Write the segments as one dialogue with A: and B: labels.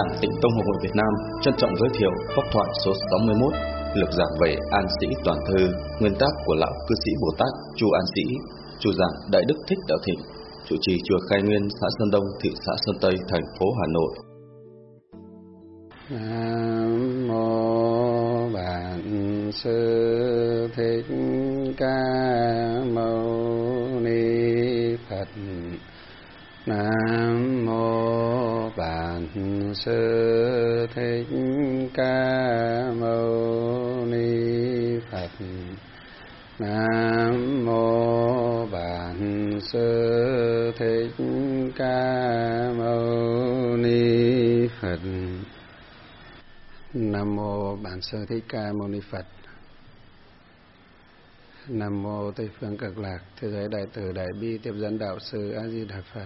A: Giảng Tịnh Tông Học hội Việt Nam trân trọng giới thiệu pháp thoại số 61, lược giảng về An Sĩ Toàn Thư, nguyên tác của lão cư sĩ Bồ Tát Chu An Sĩ, chủ giảng Đại Đức Thích Đạo Thịnh, trụ trì chùa Khai Nguyên, xã Sơn Đông, thị xã Sơn Tây, thành phố Hà Nội.
B: Nam mô Bản Sư Thích Ca Mâu Ni Phật. Nam mô Bản Sư Thích Ca Mâu Ni Phật. Nam mô Bản Sư Thích Ca Mâu Ni Phật. Nam mô Bản Sư Thích Ca Mâu Ni Phật. Nam mô Tây phương Cực Lạc Thế giới Đại Từ Đại Bi Tiếp Dẫn Đạo Sư A Di Đà Phật.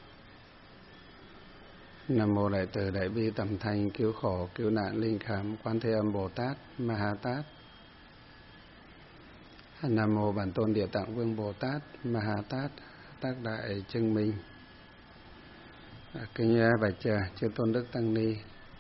B: Nam mô Đại Từ Đại Bi Tầm Thanh Cứu Khổ Cứu Nạn Linh Khám Quan Thế Âm Bồ Tát Ma Ha Tát. Nam mô Bản Tôn Địa Tạng Vương Bồ Tát Ma Ha Tát Tác Đại Chứng Minh. Kính bạch chư tôn đức tăng ni,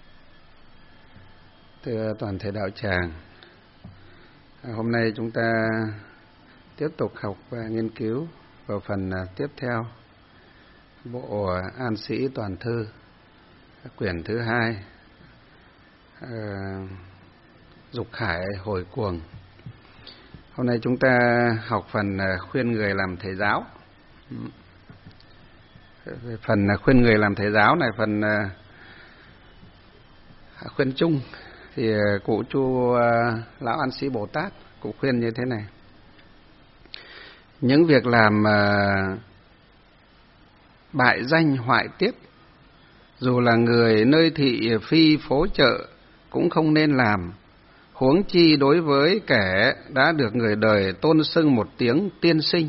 B: thưa toàn thể đạo tràng, hôm nay chúng ta tiếp tục học và nghiên cứu vào phần tiếp theo bộ An Sĩ Toàn Thư, quyển thứ 2, Dục Khải Hồi Cuồng. Hôm nay chúng ta học phần khuyên người làm thầy giáo. Phần khuyên người làm thầy giáo này, phần khuyên chung thì cụ Chu Lão An Sĩ Bồ Tát cụ khuyên như thế này: những việc làm bại danh hoại tiết, dù là người nơi thị phi phố chợ cũng không nên làm, huống chi đối với kẻ đã được người đời tôn xưng một tiếng tiên sinh.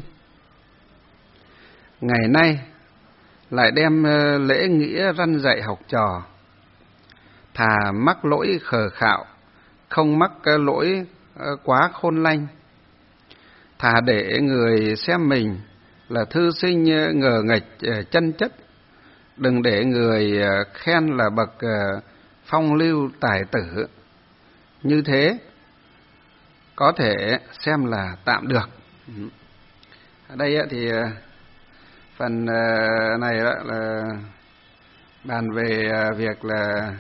B: Ngày nay lại đem lễ nghĩa răn dạy học trò, thà mắc lỗi khờ khạo, không mắc lỗi quá khôn lanh. Thà để người xem mình là thư sinh ngờ nghệch chân chất, đừng để người khen là bậc phong lưu tài tử. Như thế có thể xem là tạm được. Ở đây thì phần này là bàn về việc là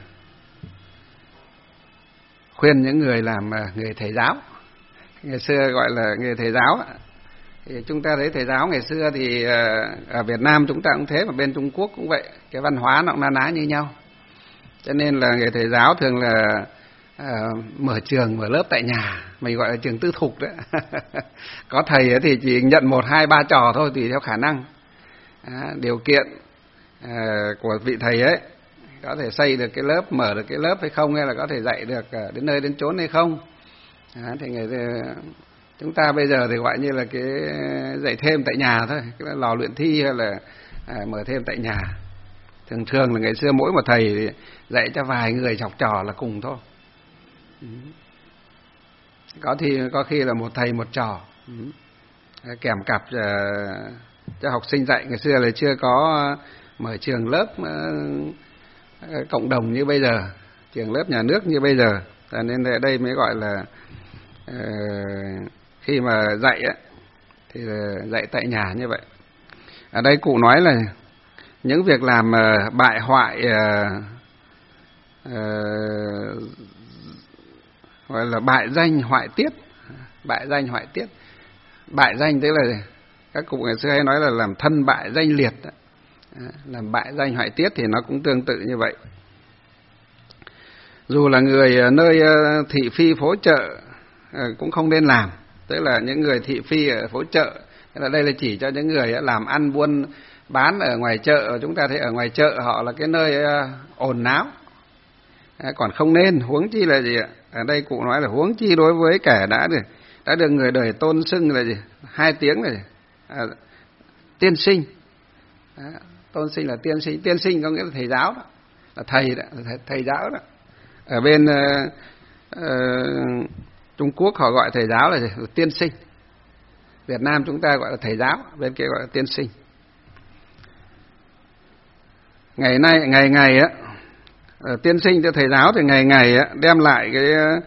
B: khuyên những người làm nghề thầy giáo. Ngày xưa gọi là nghề thầy giáo. Thì chúng ta thấy thầy giáo ngày xưa thì ở Việt Nam chúng ta cũng thế, mà bên Trung Quốc cũng vậy, cái văn hóa nó cũng na ná như nhau. Cho nên là nghề thầy giáo thường là mở trường, mở lớp tại nhà, mình gọi là trường tư thục đấy. Có thầy thì chỉ nhận 1, 2, 3 trò thôi, tùy theo khả năng, điều kiện của vị thầy ấy, có thể xây được cái lớp, mở được cái lớp hay không, hay là có thể dạy được đến nơi đến chốn hay không. Thì chúng ta bây giờ thì gọi như là cái dạy thêm tại nhà thôi, cái lò luyện thi hay là mở thêm tại nhà. Thường là ngày xưa mỗi một thầy thì dạy cho vài người học trò là cùng thôi. Có khi là một thầy một trò, kèm cặp cho học sinh dạy. Ngày xưa là chưa có mở trường lớp cộng đồng như bây giờ, trường lớp nhà nước như bây giờ, cho nên ở đây mới gọi là khi mà dạy ấy, thì là dạy tại nhà như vậy. Ở đây cụ nói là những việc làm bại hoại, gọi là bại danh hoại tiết. Bại danh hoại tiết, bại danh tức là các cụ ngày xưa hay nói là làm thân bại danh liệt. Làm bại danh hoại tiết thì nó cũng tương tự như vậy. Dù là người nơi thị phi phố chợ cũng không nên làm, tức là những người thị phi ở phố chợ. Đây là chỉ cho những người làm ăn buôn bán ở ngoài chợ. Chúng ta thấy ở ngoài chợ họ là cái nơi ồn náo, còn không nên. Huống chi là gì ạ? Ở đây cụ nói là huống chi đối với kẻ đã được người đời tôn xưng là gì? 2 tiếng này, tiên sinh. Tôn xưng là tiên sinh. Tiên sinh có nghĩa là thầy giáo đó, là thầy đó, là thầy giáo đó. Ở bên Trung Quốc họ gọi thầy giáo là tiên sinh. Việt Nam chúng ta gọi là thầy giáo, bên kia gọi là tiên sinh. Ngày nay ngày á Tiên sinh cho thầy giáo thì ngày ngày đem lại cái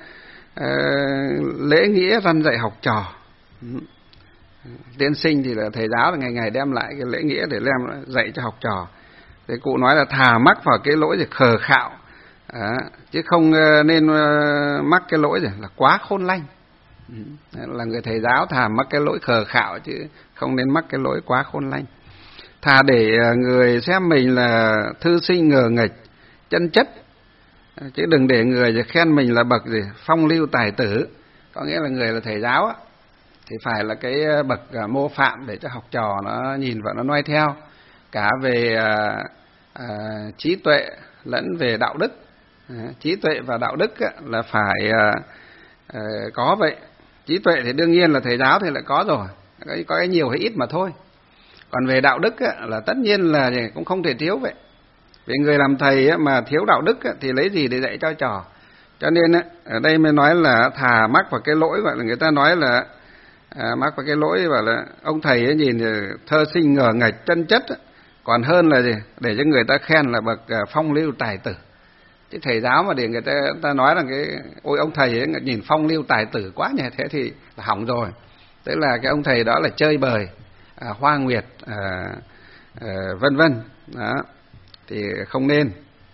B: lễ nghĩa răn dạy học trò. Tiên sinh thì là thầy giáo, là ngày ngày đem lại cái lễ nghĩa để đem dạy cho học trò. Thì cụ nói là thà mắc vào cái lỗi thì khờ khạo, chứ không nên mắc cái lỗi là quá khôn lanh. Là người thầy giáo thà mắc cái lỗi khờ khạo chứ không nên mắc cái lỗi quá khôn lanh. Thà để người xem mình là thư sinh ngờ nghệch chân chất, chứ đừng để người khen mình là bậc phong lưu tài tử. Có nghĩa là người là thầy giáo thì phải là cái bậc mô phạm để cho học trò nó nhìn và nó noi theo, cả về trí tuệ lẫn về đạo đức. Trí tuệ và đạo đức là phải có vậy. Trí tuệ thì đương nhiên là thầy giáo thì lại có rồi, có cái nhiều hay ít mà thôi. Còn về đạo đức là tất nhiên là cũng không thể thiếu vậy. Vì người làm thầy mà thiếu đạo đức thì lấy gì để dạy cho trò. Cho nên ở đây mới nói là thà mắc vào cái lỗi, gọi là người ta nói là mắc vào cái lỗi bảo là ông thầy ấy nhìn thơ sinh ngờ nghệch chân chất, còn hơn là để cho người ta khen là bậc phong lưu tài tử. Chứ thầy giáo mà để người ta nói là cái ôi ông thầy ấy nhìn phong lưu tài tử quá nhỉ, thế thì là hỏng rồi. Tức là cái ông thầy đó là chơi bời, hoa nguyệt, vân vân. Đó thì không nên.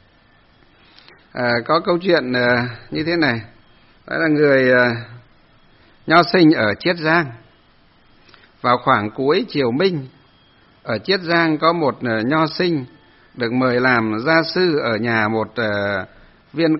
B: Có câu chuyện như thế này, đó là người nho sinh ở Chiết Giang. Vào khoảng cuối triều Minh, ở Chiết Giang có một nho sinh được mời làm gia sư ở nhà một viên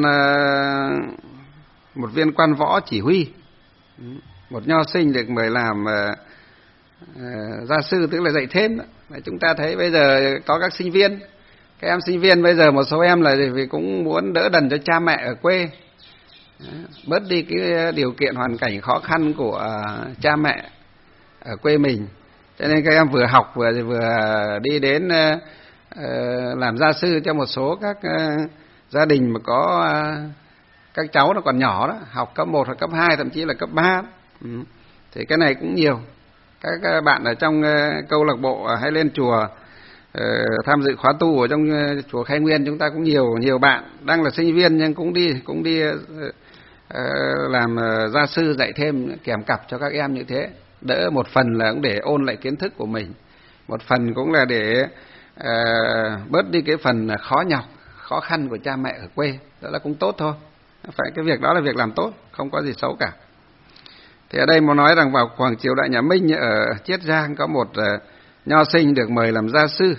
B: quan võ chỉ huy. Một nho sinh được mời làm gia sư, tức là dạy thêm. Chúng ta thấy bây giờ có các sinh viên, các em sinh viên bây giờ một số em là vì cũng muốn đỡ đần cho cha mẹ ở quê, bớt đi cái điều kiện hoàn cảnh khó khăn của cha mẹ ở quê mình. Cho nên các em vừa học vừa đi đến làm gia sư cho một số các gia đình mà có các cháu nó còn nhỏ đó, học cấp 1 hoặc cấp 2, thậm chí là cấp 3. Thì cái này cũng nhiều. Các bạn ở trong câu lạc bộ hay lên chùa tham dự khóa tu ở trong chùa Khai Nguyên, chúng ta cũng nhiều bạn đang là sinh viên nhưng cũng đi làm gia sư dạy thêm kèm cặp cho các em như thế. Đỡ một phần là cũng để ôn lại kiến thức của mình, một phần cũng là để bớt đi cái phần khó nhọc, khó khăn của cha mẹ ở quê. Đó là cũng tốt thôi. Phải, cái việc đó là việc làm tốt, không có gì xấu cả. Thì ở đây muốn nói rằng vào khoảng triều đại nhà Minh ở Chiết Giang có một nho sinh được mời làm gia sư,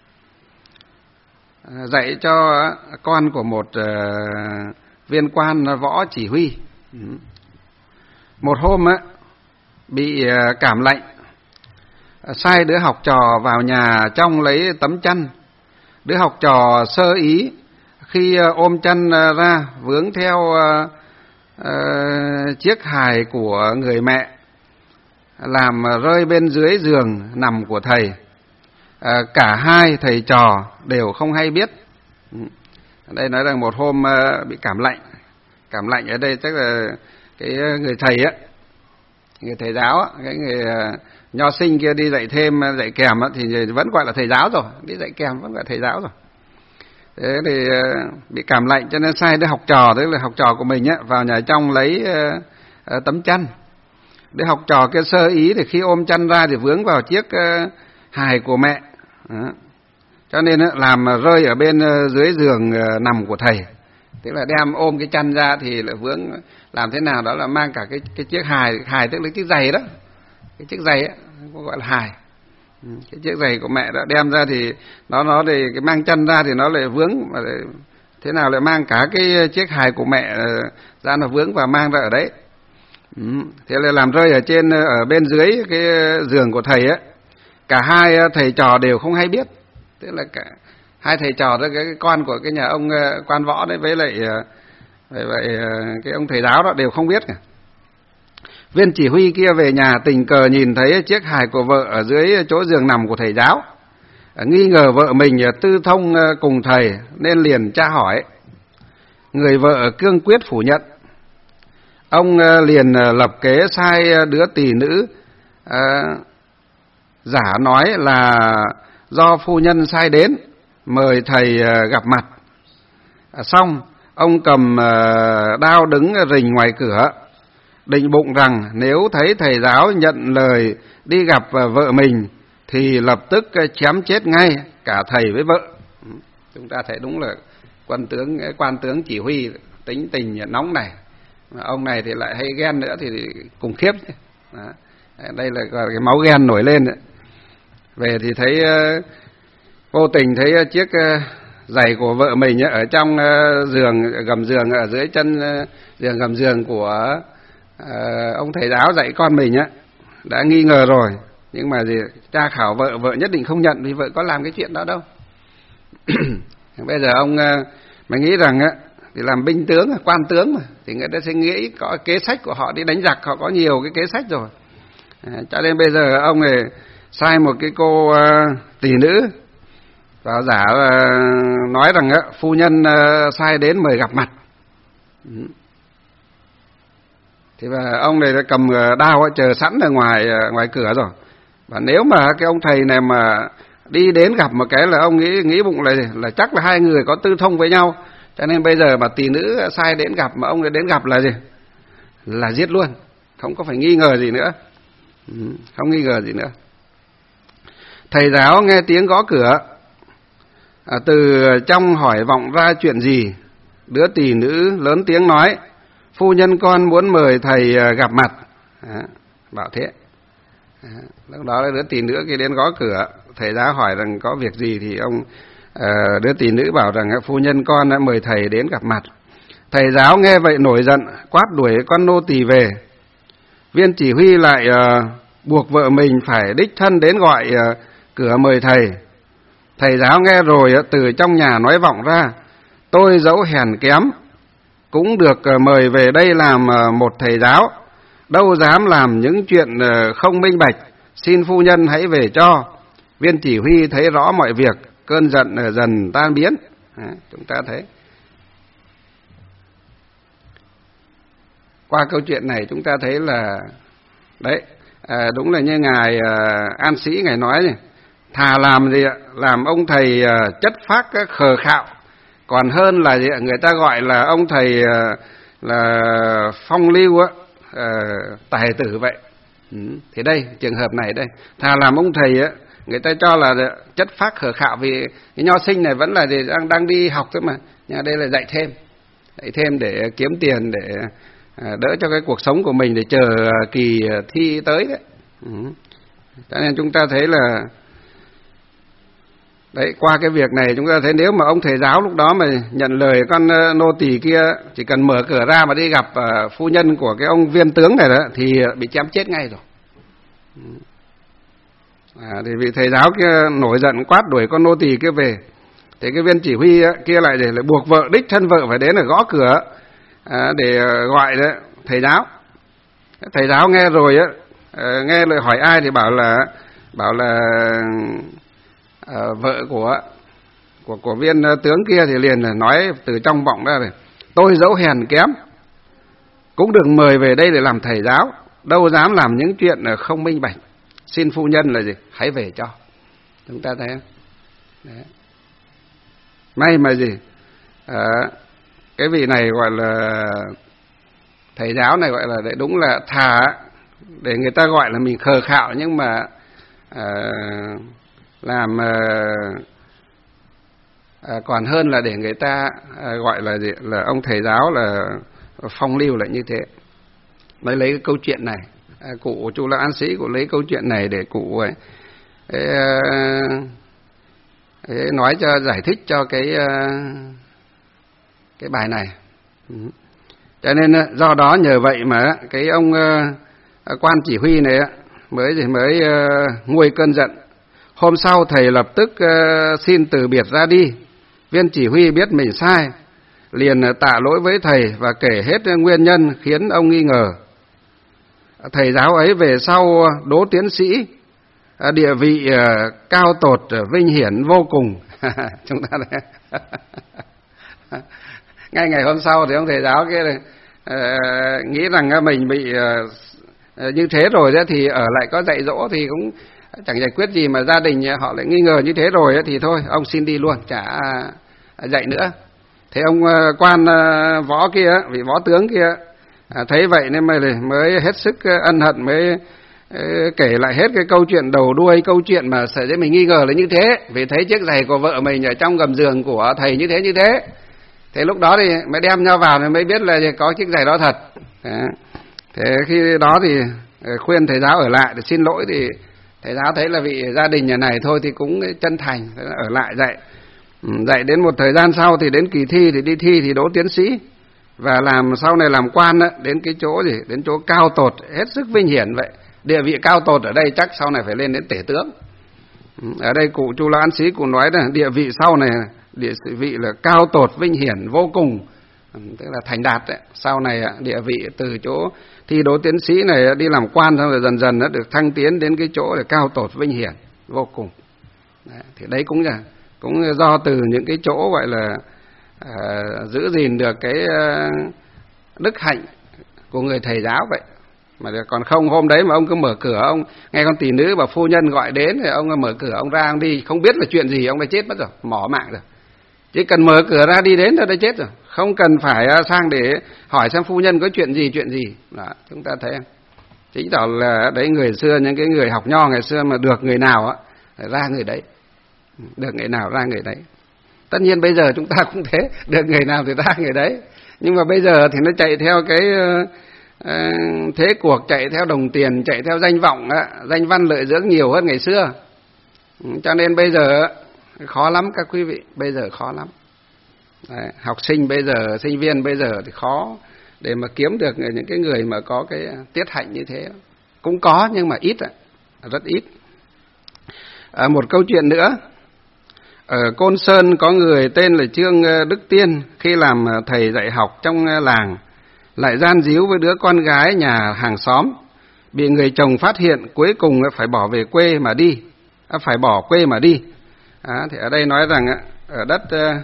B: dạy cho con của một viên quan võ chỉ huy. Một hôm bị cảm lạnh, sai đứa học trò vào nhà trong lấy tấm chăn. Đứa học trò sơ ý, khi ôm chăn ra vướng theo chiếc hài của người mẹ, làm rơi bên dưới giường nằm của thầy. Cả hai thầy trò đều không hay biết. Ở đây nói rằng một hôm bị cảm lạnh. Cảm lạnh ở đây chắc là cái người thầy người thầy giáo cái người nho sinh kia đi dạy thêm, dạy kèm thì vẫn gọi là thầy giáo rồi, đi dạy kèm vẫn gọi là thầy giáo rồi. Thế thì bị cảm lạnh cho nên sai đứa học trò, tức là học trò của mình vào nhà trong lấy tấm chăn. Đứa học trò kia sơ ý thì khi ôm chăn ra thì vướng vào chiếc hài của mẹ. Đó. Cho nên làm rơi ở bên dưới giường nằm của thầy. Tức là đem ôm cái chăn ra thì lại vướng, làm thế nào đó là mang cả cái chiếc hài tức là chiếc giày đó. Cái chiếc giày cũng gọi là hài. Cái chiếc giày của mẹ đã đem ra thì nó thì cái mang chân ra thì nó lại vướng, mà lại, thế nào lại mang cả cái chiếc hài của mẹ ra nó vướng và mang ra ở đấy. Thế là làm rơi ở bên dưới cái giường của thầy cả hai thầy trò đều không hay biết. Tức là cả hai thầy trò đó, cái con của cái nhà ông quan võ đấy với lại cái ông thầy giáo đó đều không biết cả. Viên chỉ huy kia về nhà tình cờ nhìn thấy chiếc hài của vợ ở dưới chỗ giường nằm của thầy giáo, nghi ngờ vợ mình tư thông cùng thầy nên liền tra hỏi. Người vợ cương quyết phủ nhận. Ông liền lập kế sai đứa tỳ nữ giả nói là do phu nhân sai đến mời thầy gặp mặt. Xong ông cầm đao đứng rình ngoài cửa, định bụng rằng nếu thấy thầy giáo nhận lời đi gặp vợ mình thì lập tức chém chết ngay cả thầy với vợ. Chúng ta thấy đúng là quan tướng chỉ huy tính tình nóng này, mà ông này thì lại hay ghen nữa thì khủng khiếp. Đó. Đây là cái máu ghen nổi lên đấy. Về thì thấy vô tình thấy chiếc giày của vợ mình ở trong gầm giường, ở dưới chân giường gầm giường của ông thầy giáo dạy con mình đã nghi ngờ rồi, nhưng mà tra khảo vợ nhất định không nhận vì vợ có làm cái chuyện đó đâu. Bây giờ ông mình nghĩ rằng thì làm binh tướng, quan tướng mà, thì người ta sẽ nghĩ có kế sách của họ đi đánh giặc, họ có nhiều cái kế sách rồi. Cho nên bây giờ ông này sai một cái cô tỷ nữ vào giả nói rằng phu nhân sai đến mời gặp mặt. Thì mà ông này đã cầm đao chờ sẵn ở ngoài cửa rồi. Và nếu mà cái ông thầy này mà đi đến gặp một cái là ông nghĩ bụng là chắc là hai người có tư thông với nhau. Cho nên bây giờ mà tỷ nữ sai đến gặp mà ông ấy đến gặp là gì? Là giết luôn, không có phải nghi ngờ gì nữa. Không nghi ngờ gì nữa. Thầy giáo nghe tiếng gõ cửa, từ trong hỏi vọng ra chuyện gì. Đứa tỷ nữ lớn tiếng nói: phu nhân con muốn mời thầy gặp mặt. Bảo thế. Lúc đó đứa tỷ nữ kia đến gõ cửa, thầy giáo hỏi rằng có việc gì thì đứa tỷ nữ bảo rằng phu nhân con đã mời thầy đến gặp mặt. Thầy giáo nghe vậy nổi giận, quát đuổi con nô tỳ về. Viên chỉ huy lại buộc vợ mình phải đích thân đến gọi cửa mời thầy. Thầy giáo nghe rồi từ trong nhà nói vọng ra: tôi dẫu hèn kém cũng được mời về đây làm một thầy giáo, đâu dám làm những chuyện không minh bạch, xin phu nhân hãy về cho. Viên chỉ huy thấy rõ mọi việc, cơn giận dần tan biến. Chúng ta thấy qua câu chuyện này chúng ta thấy là đấy, đúng là như ngài An Sĩ ngài nói này, thà làm gì ạ, làm ông thầy chất phác khờ khạo còn hơn là gì ạ, người ta gọi là ông thầy là phong lưu tài tử vậy. Thì đây trường hợp này đây, thà làm ông thầy người ta cho là chất phác khờ khạo, vì cái nho sinh này vẫn là đang đi học thôi mà, nhưng đây là dạy thêm để kiếm tiền, để đỡ cho cái cuộc sống của mình, để chờ kỳ thi tới đấy. Cho nên chúng ta thấy là đấy, qua cái việc này chúng ta thấy nếu mà ông thầy giáo lúc đó mà nhận lời con nô tỳ kia, chỉ cần mở cửa ra mà đi gặp phu nhân của cái ông viên tướng này đó thì bị chém chết ngay rồi. Thì vị thầy giáo kia nổi giận quát đuổi con nô tỳ kia về. Thì cái viên chỉ huy kia lại buộc vợ, đích thân vợ phải đến để gõ cửa để gọi đấy thầy giáo. Thầy giáo nghe rồi nghe lời hỏi ai thì bảo là vợ của viên tướng kia, thì liền nói từ trong vọng ra này: tôi dẫu hèn kém cũng được mời về đây để làm thầy giáo, đâu dám làm những chuyện không minh bạch, xin phu nhân là gì hãy về cho. Chúng ta thấy không? Đấy. May mà gì cái vị này gọi là thầy giáo này, gọi là đúng là thà để người ta gọi là mình khờ khạo, nhưng mà làm còn hơn là để người ta gọi là gì, là ông thầy giáo là phong lưu lại như thế. Mới lấy cái câu chuyện này, cụ Chu La An Sĩ cũng lấy câu chuyện này để cụ nói cho, giải thích cho cái bài này. Cho nên do đó nhờ vậy mà cái ông quan chỉ huy này mới nguôi cơn giận. Hôm sau thầy lập tức xin từ biệt ra đi. Viên chỉ huy biết mình sai, liền tạ lỗi với thầy và kể hết nguyên nhân khiến ông nghi ngờ. Thầy giáo ấy về sau đỗ tiến sĩ, địa vị cao tột vinh hiển vô cùng. Chúng ta thấy. Ngay ngày hôm sau thì ông thầy giáo kia này, nghĩ rằng mình bị như thế rồi đó, thì ở lại có dạy dỗ thì cũng chẳng giải quyết gì, mà gia đình họ lại nghi ngờ như thế rồi thì thôi ông xin đi luôn, chả dạy nữa. Thế ông quan võ kia, vị võ tướng kia thấy vậy nên mới hết sức ân hận, mới kể lại hết cái câu chuyện đầu đuôi câu chuyện mà sợi dây mình nghi ngờ là như thế, vì thấy chiếc giày của vợ mình ở trong gầm giường của thầy như thế. Thế lúc đó thì mới đem nhau vào thì mới biết là có chiếc giày đó thật. Thế khi đó thì khuyên thầy giáo ở lại để xin lỗi, thì thầy giáo thấy là vị gia đình nhà này thôi thì cũng chân thành, ở lại dạy đến một thời gian sau thì đến kỳ thi thì đi thi thì đỗ tiến sĩ, và sau này làm quan đó, đến cái chỗ đến chỗ cao tột hết sức vinh hiển vậy. Địa vị cao tột ở đây chắc sau này phải lên đến tể tướng. Ở đây cụ Chu Lão An Sĩ cụ nói là địa vị sau này, địa vị là cao tột vinh hiển vô cùng, tức là thành đạt đấy. Sau này địa vị từ chỗ thi đỗ tiến sĩ này đi làm quan, xong rồi dần nó được thăng tiến đến cái chỗ là cao tột vinh hiển vô cùng. Đấy, thì đấy cũng do từ những cái chỗ gọi là giữ gìn được cái đức hạnh của người thầy giáo vậy. Mà còn không, hôm đấy mà ông cứ mở cửa, ông nghe con tỷ nữ bảo phu nhân gọi đến thì ông mở cửa ông ra ông đi, không biết là chuyện gì, ông đã chết mất rồi, mỏ mạng rồi. Chỉ cần mở cửa ra đi đến thôi đã chết rồi, không cần phải sang để hỏi xem phu nhân có chuyện gì. Đó, chúng ta thấy không? Chính tỏ là đấy, người xưa, những cái người học nho ngày xưa mà được người nào ra người đấy, được người nào ra người đấy. Tất nhiên bây giờ chúng ta cũng thế, được người nào thì ra người đấy, nhưng mà bây giờ thì nó chạy theo cái thế cuộc, chạy theo đồng tiền, chạy theo danh vọng, danh văn lợi dưỡng nhiều hơn ngày xưa. Cho nên bây giờ khó lắm các quý vị, bây giờ khó lắm. Đấy, học sinh bây giờ, sinh viên bây giờ thì khó để mà kiếm được những cái người mà có cái tiết hạnh như thế. Cũng có nhưng mà ít, rất ít. Một câu chuyện nữa. Ở Côn Sơn có người tên là Trương Đức Tiên, khi làm thầy dạy học trong làng lại gian díu với đứa con gái nhà hàng xóm, bị người chồng phát hiện, cuối cùng phải bỏ quê mà đi. Thì ở đây nói rằng ở đất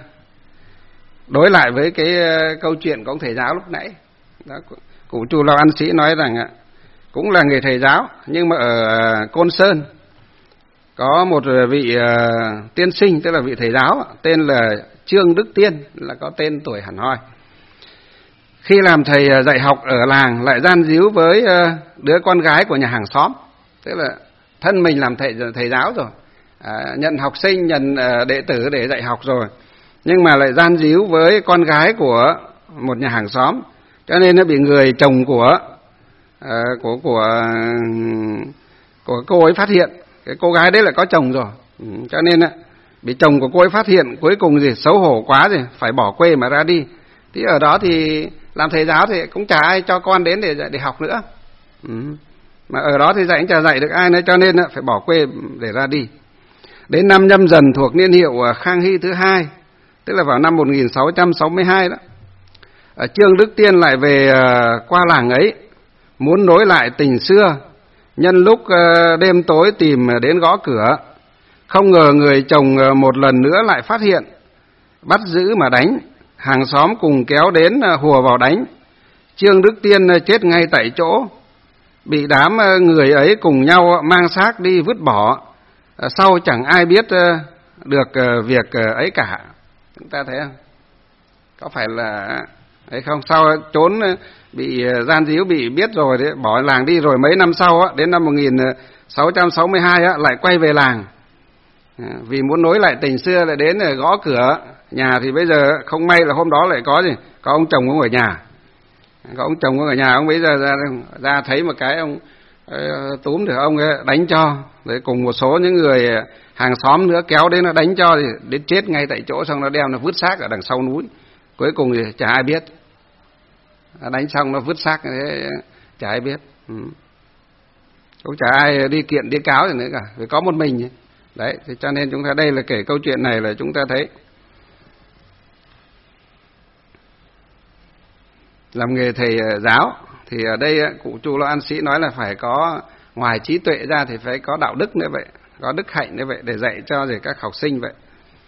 B: đối lại với cái câu chuyện của ông thầy giáo lúc nãy đó, cụ Chu Lão An Sĩ nói rằng cũng là người thầy giáo, nhưng mà ở Côn Sơn có một vị tiên sinh, tức là vị thầy giáo tên là Trương Đức Tiên, là có tên tuổi hẳn hoi. Khi làm thầy dạy học ở làng lại gian díu với đứa con gái của nhà hàng xóm, tức là thân mình làm thầy giáo rồi, nhận học sinh, nhận đệ tử để dạy học rồi, nhưng mà lại gian díu với con gái của một nhà hàng xóm, cho nên nó bị người chồng của cô ấy phát hiện. Cái cô gái đấy lại có chồng rồi, cho nên bị chồng của cô ấy phát hiện, cuối cùng xấu hổ quá rồi phải bỏ quê mà ra đi. Thì ở đó thì làm thầy giáo thì cũng chả ai cho con đến để học nữa, mà ở đó thì dạy cũng chả dạy được ai nữa, cho nên phải bỏ quê để ra đi. Đến năm Nhâm Dần thuộc niên hiệu Khang Hy thứ 2, tức là vào năm 1662 đó, Trương Đức Tiên lại về qua làng ấy, muốn nối lại tình xưa. Nhân lúc đêm tối tìm đến gõ cửa, không ngờ người chồng một lần nữa lại phát hiện, bắt giữ mà đánh. Hàng xóm cùng kéo đến hùa vào đánh. Trương Đức Tiên chết ngay tại chỗ, bị đám người ấy cùng nhau mang xác đi vứt bỏ. Sau chẳng ai biết được việc ấy cả. Chúng ta thấy không? Có phải là ấy không? Sau trốn, bị gian díu, bị biết rồi đấy, bỏ làng đi rồi. Mấy năm sau đến năm 1662 lại quay về làng, vì muốn nối lại tình xưa, lại đến gõ cửa nhà. Thì bây giờ không may là hôm đó lại có ông chồng ông ở nhà, ông bây giờ ra thấy một cái, ông túm được ông ấy đánh cho, rồi cùng một số những người hàng xóm nữa kéo đến nó đánh cho, thì đến chết ngay tại chỗ, xong nó đem nó vứt xác ở đằng sau núi. Cuối cùng thì chả ai biết, đánh xong nó vứt xác thế, chả ai biết, cũng chả ai đi kiện đi cáo gì nữa cả, vì có một mình đấy. Thì cho nên chúng ta đây là kể câu chuyện này là chúng ta thấy làm nghề thầy giáo thì ở đây cụ Chu Lão An Sĩ nói là phải có, ngoài trí tuệ ra thì phải có đạo đức nữa vậy, có đức hạnh nữa vậy, để dạy cho các học sinh vậy.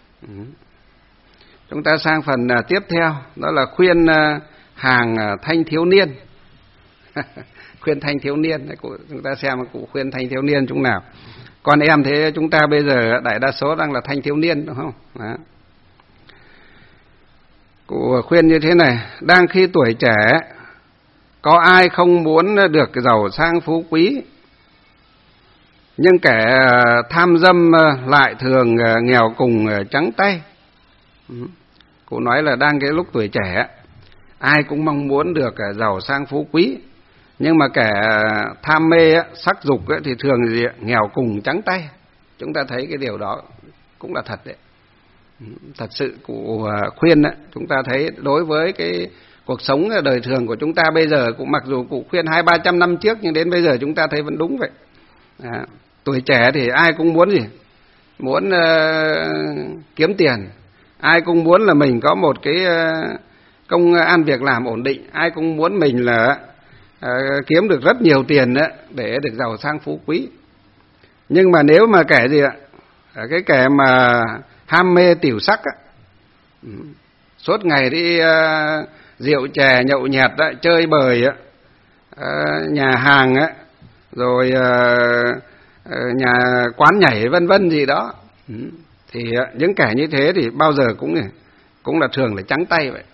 B: Chúng ta sang phần tiếp theo, đó là khuyên hàng thanh thiếu niên. Khuyên thanh thiếu niên, chúng ta xem cụ khuyên thanh thiếu niên chúng nào. Con em thế chúng ta bây giờ đại đa số đang là thanh thiếu niên, đúng không? Đó. Cụ khuyên như thế này: đang khi tuổi trẻ, có ai không muốn được giàu sang phú quý, nhưng kẻ tham dâm lại thường nghèo cùng trắng tay. Cụ nói là đang cái lúc tuổi trẻ, ai cũng mong muốn được giàu sang phú quý, nhưng mà kẻ tham mê sắc dục thì thường nghèo cùng trắng tay. Chúng ta thấy cái điều đó cũng là thật đấy. Thật sự cụ khuyên chúng ta thấy đối với cái cuộc sống đời thường của chúng ta bây giờ, cũng mặc dù cụ khuyên 200-300 năm trước, nhưng đến bây giờ chúng ta thấy vẫn đúng vậy. Tuổi trẻ thì ai cũng muốn gì? Muốn kiếm tiền. Ai cũng muốn là mình có một cái công ăn việc làm ổn định. Ai cũng muốn mình là kiếm được rất nhiều tiền để được giàu sang phú quý. Nhưng mà nếu mà kẻ gì ạ? Cái kẻ mà ham mê tiểu sắc suốt ngày đi rượu chè nhậu nhẹt chơi bời nhà hàng rồi nhà quán nhảy vân vân gì đó, thì những kẻ như thế thì bao giờ cũng là thường là trắng tay vậy.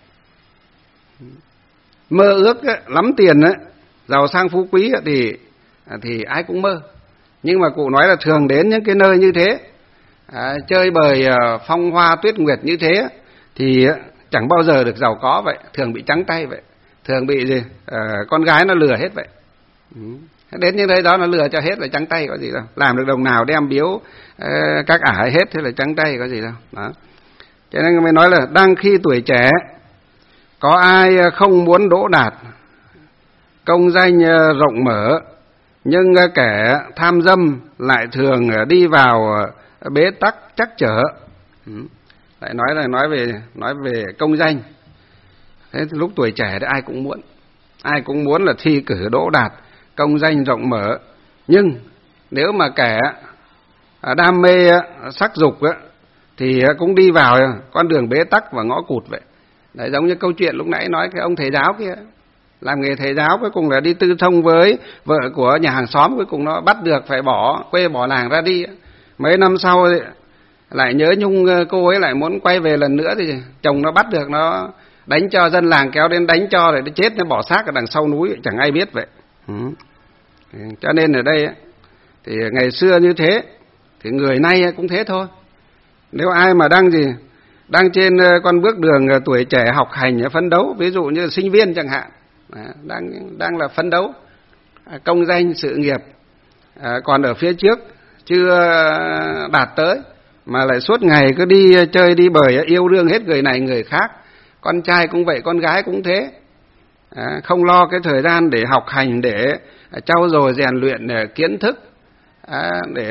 B: Mơ ước lắm tiền giàu sang phú quý thì ai cũng mơ, nhưng mà cụ nói là thường đến những cái nơi như thế, chơi bời phong hoa tuyết nguyệt như thế thì chẳng bao giờ được giàu có vậy, thường bị trắng tay vậy, thường bị gì con gái nó lừa hết vậy. Đến những nơi đó nó lừa cho hết là trắng tay, có gì đâu. Làm được đồng nào đem biếu các ả hết, thế là trắng tay, có gì đâu. Đó. Cho nên mới nói là đang khi tuổi trẻ, có ai không muốn đỗ đạt, công danh rộng mở, nhưng kẻ tham dâm lại thường đi vào bế tắc trắc trở. Lại nói về công danh. Thế lúc tuổi trẻ thì ai cũng muốn là thi cử đỗ đạt, công danh rộng mở. Nhưng nếu mà kẻ đam mê sắc dục thì cũng đi vào con đường bế tắc và ngõ cụt vậy. Đấy, giống như câu chuyện lúc nãy nói cái ông thầy giáo kia, làm nghề thầy giáo cuối cùng là đi tư thông với vợ của nhà hàng xóm, cuối cùng nó bắt được phải bỏ quê bỏ làng ra đi. Mấy năm sau lại nhớ nhung cô ấy, lại muốn quay về lần nữa thì chồng nó bắt được, nó đánh cho, dân làng kéo đến đánh cho, rồi nó chết, nó bỏ xác ở đằng sau núi, chẳng ai biết vậy. Cho nên ở đây thì ngày xưa như thế thì người nay cũng thế thôi. Nếu ai mà đang trên con bước đường tuổi trẻ học hành phấn đấu, ví dụ như sinh viên chẳng hạn, đang là phấn đấu công danh sự nghiệp, còn ở phía trước chưa đạt tới, mà lại suốt ngày cứ đi chơi đi bời, yêu đương hết người này người khác, con trai cũng vậy, con gái cũng thế, không lo cái thời gian để học hành, để trau dồi rèn luyện kiến thức, để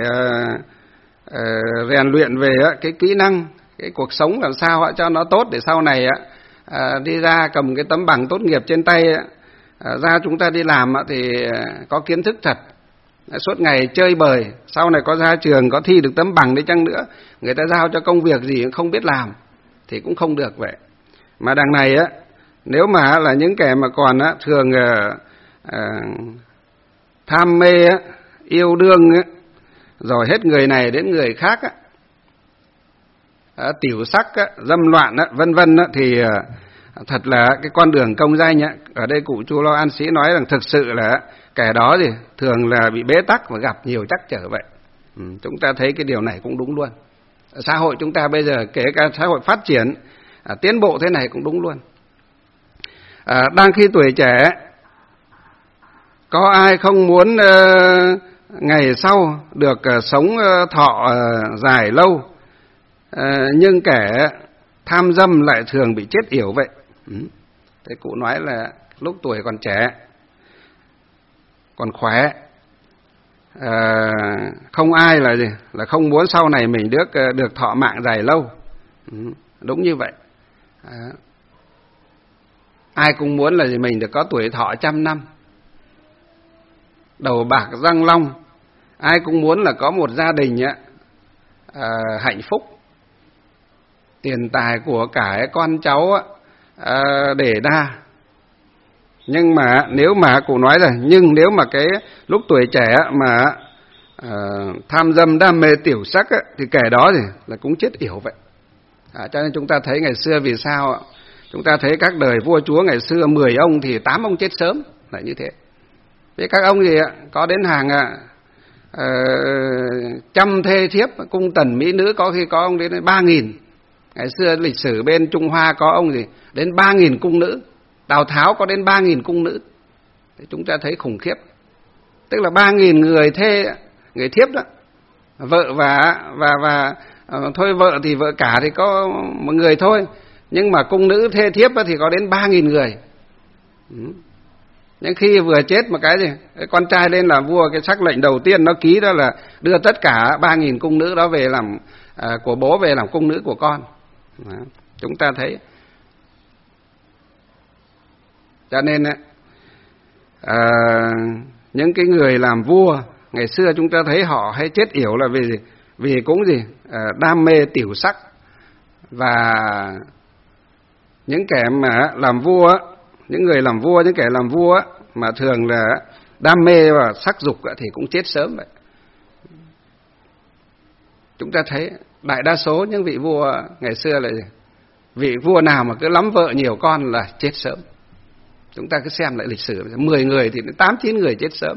B: rèn luyện về cái kỹ năng, cái cuộc sống làm sao cho nó tốt, để sau này đi ra cầm cái tấm bằng tốt nghiệp trên tay, ra chúng ta đi làm thì có kiến thức thật. Suốt ngày chơi bời, sau này có ra trường có thi được tấm bằng đi chăng nữa, người ta giao cho công việc gì cũng không biết làm thì cũng không được vậy. Mà đằng này nếu mà là những kẻ mà còn thường tham mê yêu đương, rồi hết người này đến người khác, tiểu sắc dâm loạn vân vân, thì thật là cái con đường công danh ở đây cụ Chu Lo An Sĩ nói rằng thực sự là kẻ đó thì thường là bị bế tắc và gặp nhiều trắc trở vậy. Chúng ta thấy cái điều này cũng đúng luôn. Xã hội chúng ta bây giờ, kể cả xã hội phát triển tiến bộ thế này cũng đúng luôn. Đang khi tuổi trẻ, có ai không muốn ngày sau được sống thọ dài lâu, nhưng kẻ tham dâm lại thường bị chết yểu vậy. Thế cụ nói là lúc tuổi còn trẻ, còn khỏe, không ai là không muốn sau này mình được thọ mạng dài lâu. Đúng như vậy. Ai cũng muốn là mình được có tuổi thọ 100 năm, đầu bạc răng long. Ai cũng muốn là có một gia đình hạnh phúc, tiền tài của cải con cháu để đa. Nhưng mà nếu mà cụ nói là nếu mà cái lúc tuổi trẻ mà tham dâm đam mê tiểu sắc thì kẻ đó thì là cũng chết yểu vậy. Cho nên chúng ta thấy ngày xưa vì sao Chúng ta thấy các đời vua chúa ngày xưa 10 ông thì 8 ông chết sớm là như thế. Thế các ông gì có đến hàng trăm thê thiếp, cung tần mỹ nữ, có khi có ông đến 3.000. Ngày xưa lịch sử bên Trung Hoa có ông gì đến 3.000 cung nữ. Tào Tháo có đến 3.000 cung nữ. Thì chúng ta thấy khủng khiếp. Tức là 3.000 người thê, người thiếp đó, vợ và thôi vợ thì vợ cả thì có một người thôi, nhưng mà cung nữ thê thiếp thì có đến 3.000 người. Nhưng khi vừa chết một cái gì, con trai lên làm vua, cái sắc lệnh đầu tiên nó ký đó là đưa tất cả 3.000 cung nữ đó về làm của bố về làm cung nữ của con. Đó. Chúng ta thấy, cho nên những cái người làm vua ngày xưa chúng ta thấy họ hay chết yểu là vì gì? Vì cũng gì? Đam mê tiểu sắc. Và những kẻ mà làm vua, những người làm vua, những kẻ làm vua mà thường là đam mê và sắc dục thì cũng chết sớm vậy. Chúng ta thấy đại đa số những vị vua ngày xưa là gì? Vị vua nào mà cứ lắm vợ nhiều con là chết sớm. Chúng ta cứ xem lại lịch sử, 10 người thì 8-9 người chết sớm.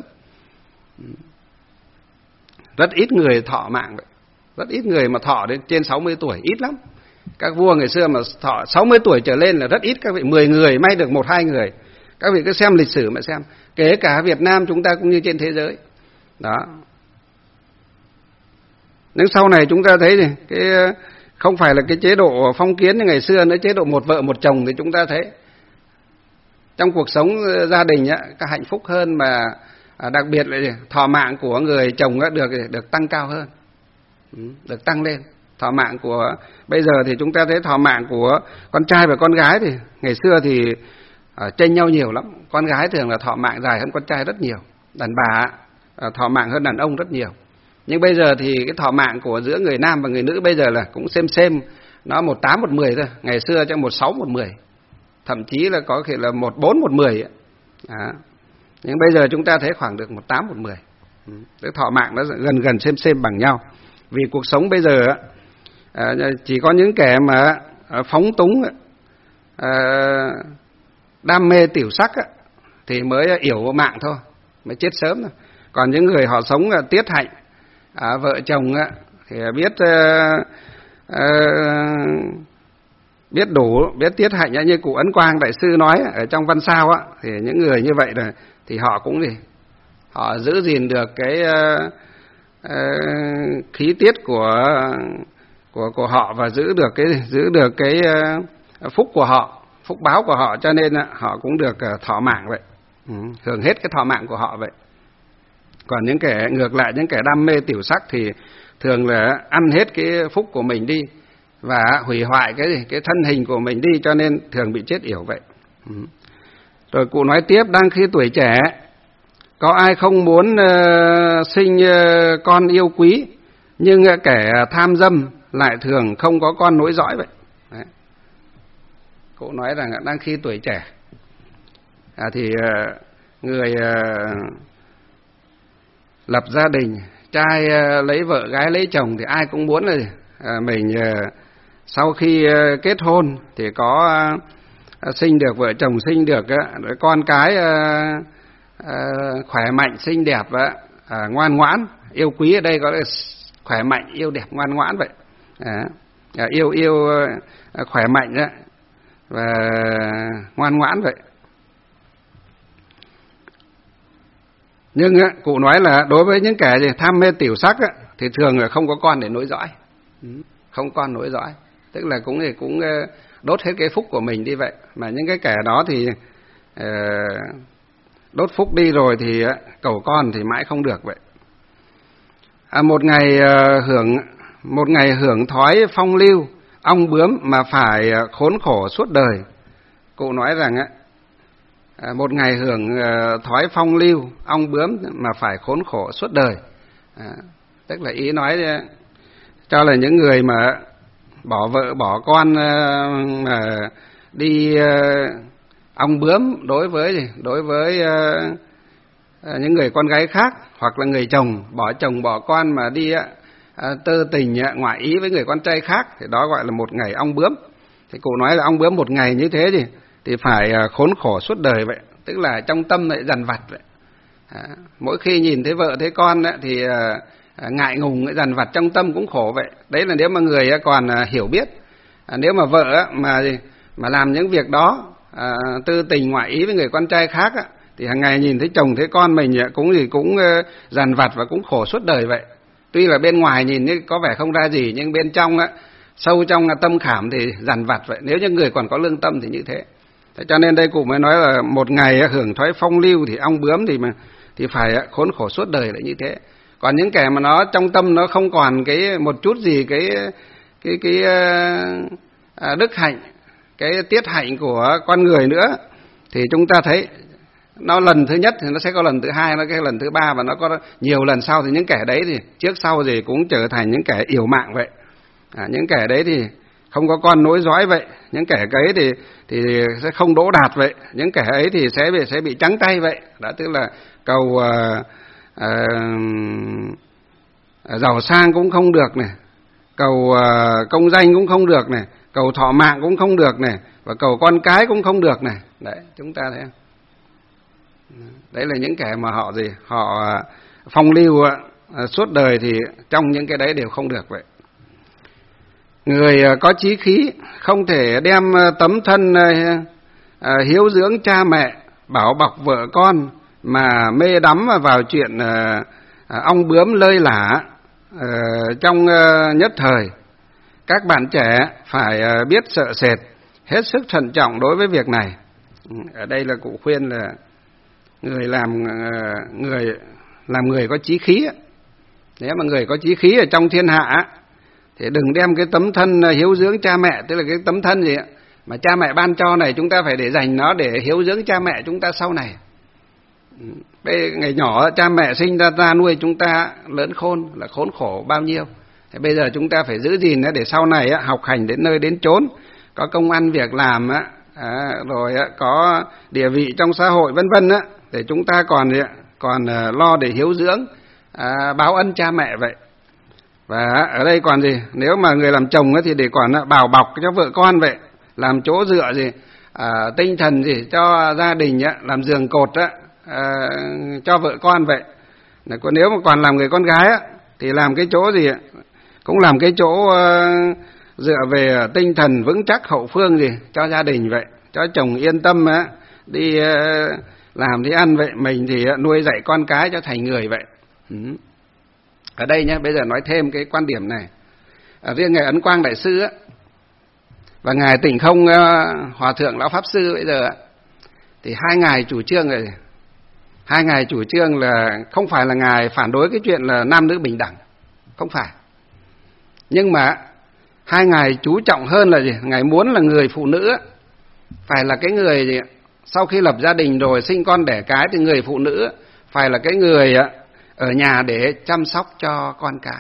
B: Rất ít người thọ mạng vậy. Rất ít người mà thọ đến trên 60 tuổi, ít lắm. Các vua ngày xưa mà thọ 60 tuổi trở lên là rất ít. Các vị 10 người, may được 1-2 người. Các vị cứ xem lịch sử mà xem. Kể cả Việt Nam chúng ta cũng như trên thế giới. Đó. Nhưng sau này chúng ta thấy gì? Không phải là cái chế độ phong kiến như ngày xưa nữa, chế độ một vợ một chồng thì chúng ta thấy trong cuộc sống gia đình các hạnh phúc hơn, mà đặc biệt là thọ mạng của người chồng được tăng cao hơn, được tăng lên. Thọ mạng của bây giờ thì chúng ta thấy thọ mạng của con trai và con gái thì ngày xưa thì chênh nhau nhiều lắm. Con gái thường là thọ mạng dài hơn con trai rất nhiều, đàn bà thọ mạng hơn đàn ông rất nhiều. Nhưng bây giờ thì cái thọ mạng của giữa người nam và người nữ bây giờ là cũng xem nó 1-8-1-10 thôi. Ngày xưa cho 1-6-1-10, thậm chí là có thể là 1-4-1-10. Nhưng bây giờ chúng ta thấy khoảng được 1-8-1-10. Cái thọ mạng nó gần xem bằng nhau. Vì cuộc sống bây giờ chỉ có những kẻ mà phóng túng, đam mê tiểu sắc thì mới yểu mạng thôi, mới chết sớm thôi. Còn những người họ sống tiết hạnh, vợ chồng thì biết đủ, biết tiết hạnh, như cụ Ấn Quang đại sư nói ở trong Văn Sao thì những người như vậy là thì họ cũng họ giữ gìn được cái khí tiết của họ, và giữ được cái phúc của họ, phúc báo của họ, cho nên họ cũng được thọ mạng vậy, hưởng hết cái thọ mạng của họ vậy. Còn những kẻ ngược lại, những kẻ đam mê tiểu sắc thì thường là ăn hết cái phúc của mình đi và hủy hoại cái thân hình của mình đi, cho nên thường bị chết yểu vậy. Rồi cụ nói tiếp, đang khi tuổi trẻ có ai không muốn sinh con yêu quý, nhưng kẻ tham dâm lại thường không có con nối dõi vậy. Đấy. Cụ nói rằng đang khi tuổi trẻ thì người lập gia đình, trai lấy vợ, gái lấy chồng thì ai cũng muốn là mình sau khi kết hôn thì có sinh được vợ chồng, sinh được con cái khỏe mạnh, xinh đẹp, ngoan ngoãn. Yêu quý ở đây có là khỏe mạnh, yêu đẹp, ngoan ngoãn vậy. Yêu khỏe mạnh đó, và ngoan ngoãn vậy. Nhưng cụ nói là đối với những kẻ tham mê tiểu sắc thì thường là không có con để nối dõi, không con nối dõi, tức là cũng đốt hết cái phúc của mình đi vậy. Mà những cái kẻ đó thì đốt phúc đi rồi thì cầu con thì mãi không được vậy. Một ngày hưởng thói phong lưu, ong bướm mà phải khốn khổ suốt đời. Cụ nói rằng một ngày hưởng thói phong lưu, ong bướm mà phải khốn khổ suốt đời. Tức là ý nói cho là những người mà bỏ vợ bỏ con mà đi ong bướm đối với những người con gái khác, hoặc là người chồng bỏ con mà đi tơ tình ngoại ý với người con trai khác, thì đó gọi là một ngày ong bướm. Thì cụ nói là ong bướm một ngày như thế thì phải khốn khổ suốt đời vậy, tức là trong tâm lại dằn vặt vậy. Mỗi khi nhìn thấy vợ thấy con thì ngại ngùng dằn vặt trong tâm cũng khổ vậy. Đấy là nếu mà người còn hiểu biết. Nếu mà vợ mà làm những việc đó tư tình ngoại ý với người con trai khác thì hàng ngày nhìn thấy chồng thấy con mình cũng dằn vặt và cũng khổ suốt đời vậy. Tuy là bên ngoài nhìn có vẻ không ra gì, nhưng bên trong sâu trong tâm khảm thì dằn vặt vậy. Nếu như người còn có lương tâm thì như thế. Thế cho nên đây cụ mới nói là một ngày hưởng thói phong lưu thì ong bướm thì phải khốn khổ suốt đời là như thế. Còn những kẻ mà nó trong tâm nó không còn cái một chút gì cái đức hạnh, cái tiết hạnh của con người nữa, thì chúng ta thấy nó lần thứ nhất thì nó sẽ có lần thứ hai, nó cái lần thứ ba, và nó có nhiều lần sau. Thì những kẻ đấy thì trước sau gì cũng trở thành những kẻ yểu mạng vậy. Những kẻ đấy thì không có con nối dõi vậy. Những kẻ ấy thì sẽ không đỗ đạt vậy. Những kẻ ấy thì sẽ bị trắng tay vậy. Đó, tức là cầu giàu sang cũng không được này, cầu công danh cũng không được này, cầu thọ mạng cũng không được này, và cầu con cái cũng không được này. Đấy, chúng ta thấy không? Đấy là những kẻ mà họ phong lưu suốt đời, thì trong những cái đấy đều không được vậy. Người có chí khí không thể đem tấm thân hiếu dưỡng cha mẹ, bảo bọc vợ con mà mê đắm vào chuyện ong bướm lơi lả trong nhất thời. Các bạn trẻ phải biết sợ sệt, hết sức thận trọng đối với việc này. Ở đây là cụ khuyên là người làm người có chí khí. Nếu mà người có chí khí ở trong thiên hạ thì đừng đem cái tấm thân hiếu dưỡng cha mẹ, tức là cái tấm thân gì mà cha mẹ ban cho này, chúng ta phải để dành nó để hiếu dưỡng cha mẹ chúng ta sau này. Ngày nhỏ cha mẹ sinh ra nuôi chúng ta lớn khôn là khốn khổ bao nhiêu. Thế bây giờ chúng ta phải giữ gìn để sau này học hành đến nơi đến chốn, có công ăn việc làm rồi có địa vị trong xã hội vân vân để chúng ta còn lo để hiếu dưỡng, báo ân cha mẹ vậy. Và ở đây còn gì, nếu mà người làm chồng thì để còn bảo bọc cho vợ con vậy, làm chỗ dựa tinh thần cho gia đình, làm giường cột cho vợ con vậy. Còn nếu mà còn làm người con gái thì làm cái chỗ cũng làm cái chỗ dựa về tinh thần vững chắc hậu phương cho gia đình vậy, cho chồng yên tâm đi làm thì ăn vậy, mình thì nuôi dạy con cái cho thành người vậy. Ở đây nhé, bây giờ nói thêm cái quan điểm này. Riêng ngài Ấn Quang Đại Sư và ngài Tịnh Không Hòa Thượng Lão Pháp Sư bây giờ thì hai ngài chủ trương rồi. Hai ngài chủ trương là không phải là ngài phản đối cái chuyện là nam nữ bình đẳng, không phải. Nhưng mà hai ngài chú trọng hơn là ngài muốn là người phụ nữ phải là cái người sau khi lập gia đình rồi sinh con đẻ cái thì người phụ nữ phải là cái người ở nhà để chăm sóc cho con cái.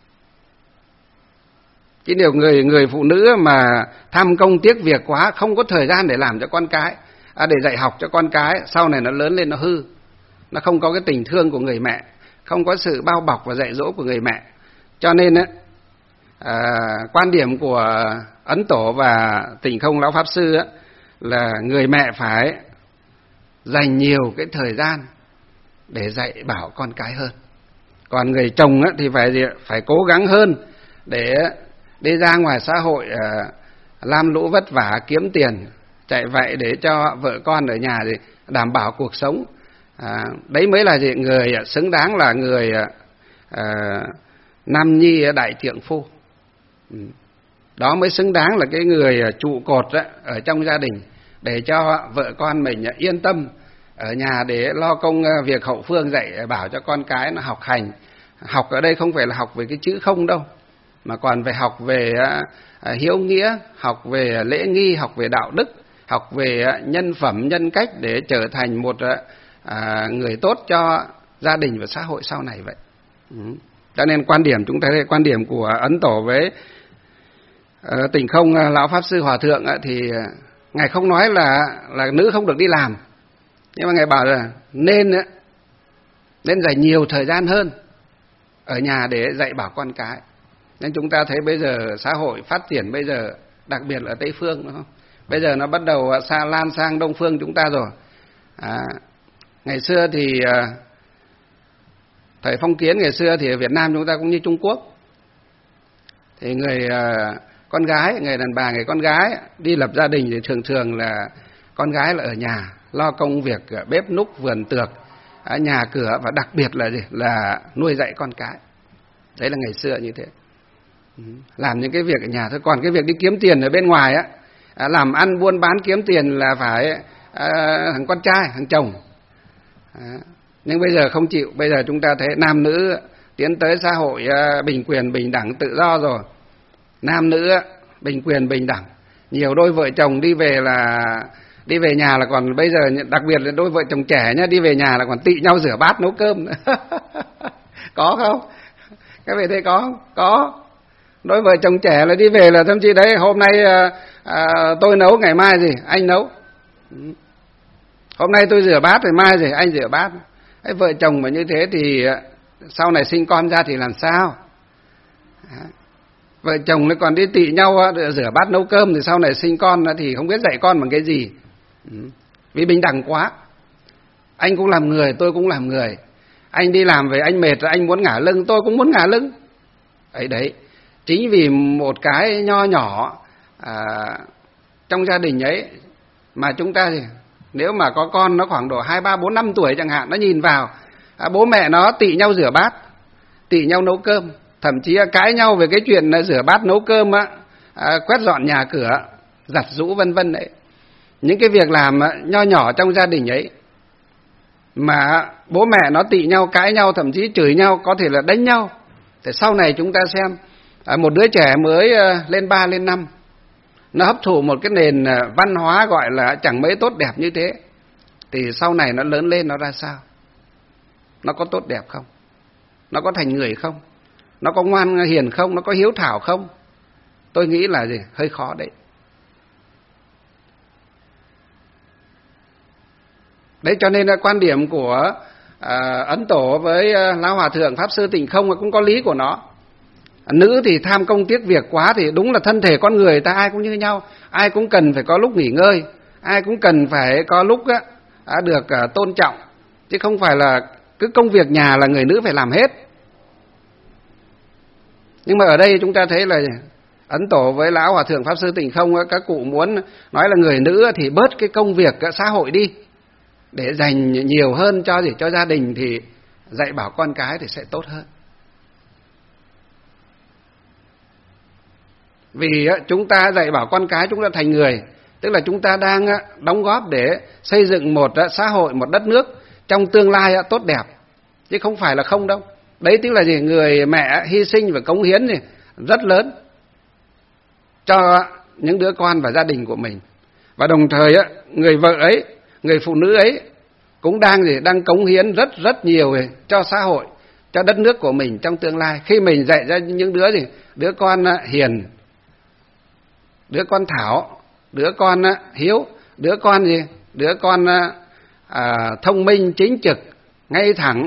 B: Chứ điều người phụ nữ mà tham công tiếc việc quá, không có thời gian để làm cho con cái, để dạy học cho con cái, sau này nó lớn lên nó hư, nó không có cái tình thương của người mẹ, không có sự bao bọc và dạy dỗ của người mẹ. Cho nên quan điểm của Ấn Tổ và Tịnh Không Lão Pháp Sư là người mẹ phải dành nhiều cái thời gian để dạy bảo con cái hơn. Còn người chồng thì phải cố gắng hơn để đi ra ngoài xã hội lam lũ vất vả kiếm tiền, chạy vậy để cho vợ con ở nhà đảm bảo cuộc sống. Đấy mới là người xứng đáng là người nam nhi đại trượng phu. Đó mới xứng đáng là cái người trụ cột ở trong gia đình, để cho vợ con mình yên tâm ở nhà để lo công việc hậu phương, dạy bảo cho con cái nó học hành. Học ở đây không phải là học về cái chữ không đâu, mà còn phải học về hiếu nghĩa, học về lễ nghi, học về đạo đức, học về nhân phẩm, nhân cách để trở thành một người tốt cho gia đình và xã hội sau này vậy. Cho nên quan điểm chúng ta thấy quan điểm của Ấn Tổ với Tịnh Không Lão Pháp Sư Hòa Thượng thì ngài không nói là nữ không được đi làm, nhưng mà ngài bảo là nên dành nhiều thời gian hơn ở nhà để dạy bảo con cái. Nên chúng ta thấy bây giờ xã hội phát triển bây giờ đặc biệt là ở Tây phương, đúng không? Bây giờ nó bắt đầu lan sang Đông phương chúng ta rồi. Ngày xưa thì thời phong kiến ngày xưa thì ở Việt Nam chúng ta cũng như Trung Quốc, thì người con gái, người đàn bà, người con gái đi lập gia đình thì thường thường là con gái là ở nhà lo công việc bếp núc vườn tược, nhà cửa, và đặc biệt là gì? Là nuôi dạy con cái. Đấy là ngày xưa như thế. Làm những cái việc ở nhà thôi. Còn cái việc đi kiếm tiền ở bên ngoài làm ăn buôn bán kiếm tiền là phải thằng con trai, thằng chồng. Nhưng bây giờ không chịu. Bây giờ chúng ta thấy nam nữ tiến tới xã hội bình quyền, bình đẳng, tự do rồi. Nam nữ bình quyền, bình đẳng. Nhiều đôi vợ chồng đi về nhà là còn, bây giờ đặc biệt là đôi vợ chồng trẻ nhá, đi về nhà là còn tị nhau rửa bát nấu cơm. Có không? Các vị thấy có không? Có. Đôi vợ chồng trẻ là đi về là thậm chí đấy, hôm nay tôi nấu, ngày mai gì anh nấu. Hôm nay tôi rửa bát, rồi mai gì anh rửa bát. Cái vợ chồng mà như thế thì sau này sinh con ra thì làm sao? Vợ chồng nó còn đi tị nhau rửa bát nấu cơm thì sau này sinh con thì không biết dạy con bằng cái gì. Vì bình đẳng quá. Anh cũng làm người, tôi cũng làm người. Anh đi làm về anh mệt rồi anh muốn ngả lưng, tôi cũng muốn ngả lưng. Đấy. Chính vì một cái nho nhỏ trong gia đình ấy mà chúng ta thì nếu mà có con nó khoảng độ 2, 3, 4, 5 tuổi chẳng hạn, nó nhìn vào bố mẹ nó tị nhau rửa bát, tị nhau nấu cơm, thậm chí cãi nhau về cái chuyện rửa bát nấu cơm quét dọn nhà cửa, giặt giũ vân vân đấy. Những cái việc làm nho nhỏ trong gia đình ấy mà bố mẹ nó tị nhau, cãi nhau, thậm chí chửi nhau, có thể là đánh nhau. Thì sau này chúng ta xem một đứa trẻ mới lên 3, lên 5, nó hấp thụ một cái nền văn hóa gọi là chẳng mấy tốt đẹp như thế, thì sau này nó lớn lên nó ra sao? Nó có tốt đẹp không? Nó có thành người không? Nó có ngoan hiền không? Nó có hiếu thảo không? Tôi nghĩ là gì? Hơi khó đấy. Đấy, cho nên là quan điểm của Ấn Tổ với Lão Hòa Thượng Pháp Sư Tịnh Không cũng có lý của nó. Nữ thì tham công tiếc việc quá thì đúng là thân thể con người ta ai cũng như nhau, ai cũng cần phải có lúc nghỉ ngơi, ai cũng cần phải có lúc được tôn trọng, chứ không phải là cứ công việc nhà là người nữ phải làm hết. Nhưng mà ở đây chúng ta thấy là Ấn Tổ với Lão Hòa Thượng Pháp Sư Tịnh Không, các cụ muốn nói là người nữ thì bớt cái công việc xã hội đi, để dành nhiều hơn cho gia đình, thì dạy bảo con cái thì sẽ tốt hơn. Vì chúng ta dạy bảo con cái chúng ta thành người, tức là chúng ta đang đóng góp để xây dựng một xã hội, một đất nước trong tương lai tốt đẹp, chứ không phải là không đâu. Đấy tức là gì? Người mẹ hy sinh và cống hiến thì rất lớn cho những đứa con và gia đình của mình. Và đồng thời người vợ ấy, người phụ nữ ấy cũng đang cống hiến rất nhiều cho xã hội, cho đất nước của mình trong tương lai. Khi mình dạy ra những đứa con hiền, đứa con thảo, đứa con hiếu, đứa con thông minh, chính trực, ngay thẳng,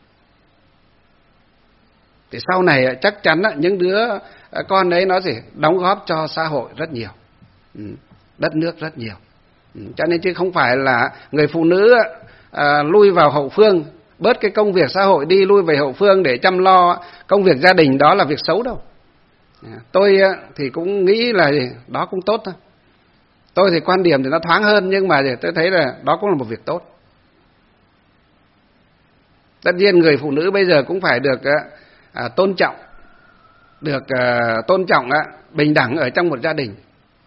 B: thì sau này chắc chắn những đứa con đấy nó sẽ đóng góp cho xã hội rất nhiều, đất nước rất nhiều. Cho nên chứ không phải là người phụ nữ lui vào hậu phương, bớt cái công việc xã hội đi, lui về hậu phương để chăm lo công việc gia đình, đó là việc xấu đâu. Tôi thì cũng nghĩ là đó cũng tốt thôi. Tôi thì quan điểm thì nó thoáng hơn, nhưng mà tôi thấy là đó cũng là một việc tốt. Tất nhiên người phụ nữ bây giờ cũng phải được tôn trọng, bình đẳng ở trong một gia đình.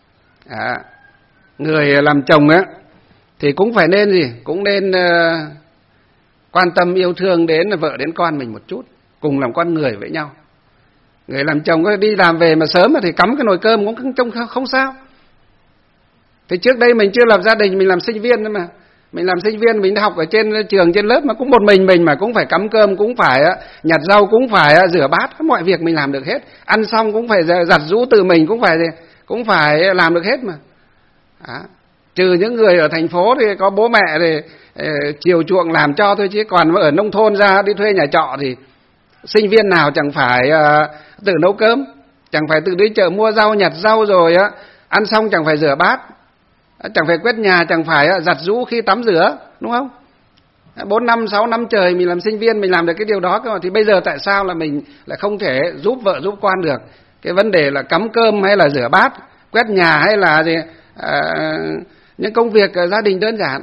B: Người làm chồng thì cũng phải nên cũng nên quan tâm yêu thương đến vợ đến con mình một chút, cùng làm con người với nhau. Người làm chồng có đi làm về mà sớm thì cắm cái nồi cơm cũng không sao. Thì trước đây mình chưa lập gia đình, mình làm sinh viên mà. Mình làm sinh viên, mình học ở trên trường, trên lớp mà cũng một mình mà cũng phải cắm cơm, cũng phải nhặt rau, cũng phải rửa bát, mọi việc mình làm được hết. Ăn xong cũng phải giặt giũ tự mình, cũng phải làm được hết mà. Trừ những người ở thành phố thì có bố mẹ thì chiều chuộng làm cho thôi, chứ còn ở nông thôn ra đi thuê nhà trọ thì sinh viên nào chẳng phải tự nấu cơm, chẳng phải tự đi chợ mua rau, nhặt rau rồi ăn xong chẳng phải rửa bát, chẳng phải quét nhà, chẳng phải giặt giũ khi tắm rửa, đúng không? 4 năm 6 năm trời mình làm sinh viên mình làm được cái điều đó cơ mà, thì bây giờ tại sao là mình lại không thể giúp vợ giúp con được? Cái vấn đề là cắm cơm hay là rửa bát, quét nhà hay là gì, những công việc gia đình đơn giản.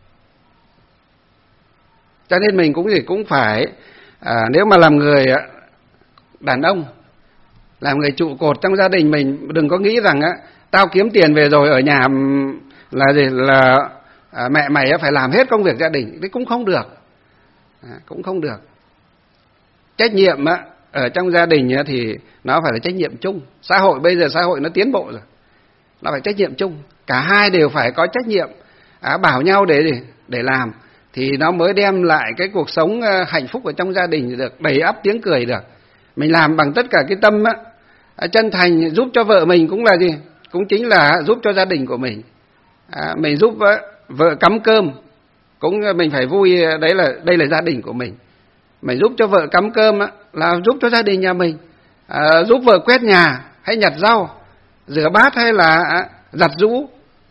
B: Cho nên mình cũng phải nếu mà làm người đàn ông, làm người trụ cột trong gia đình, mình đừng có nghĩ rằng tao kiếm tiền về rồi ở nhà là gì, là mẹ mày phải làm hết công việc gia đình. Đấy cũng không được, cũng không được. Trách nhiệm ở trong gia đình thì nó phải là trách nhiệm chung. Xã hội bây giờ xã hội nó tiến bộ rồi, nó phải trách nhiệm chung, cả hai đều phải có trách nhiệm bảo nhau để làm, thì nó mới đem lại cái cuộc sống hạnh phúc ở trong gia đình được, đầy ắp tiếng cười được. Mình làm bằng tất cả cái tâm chân thành, giúp cho vợ mình cũng là gì, cũng chính là giúp cho gia đình của mình. Mình giúp vợ cắm cơm cũng mình phải vui, đây là gia đình của mình. Mình giúp cho vợ cắm cơm là giúp cho gia đình nhà mình. Giúp vợ quét nhà hay nhặt rau, rửa bát hay là giặt giũ.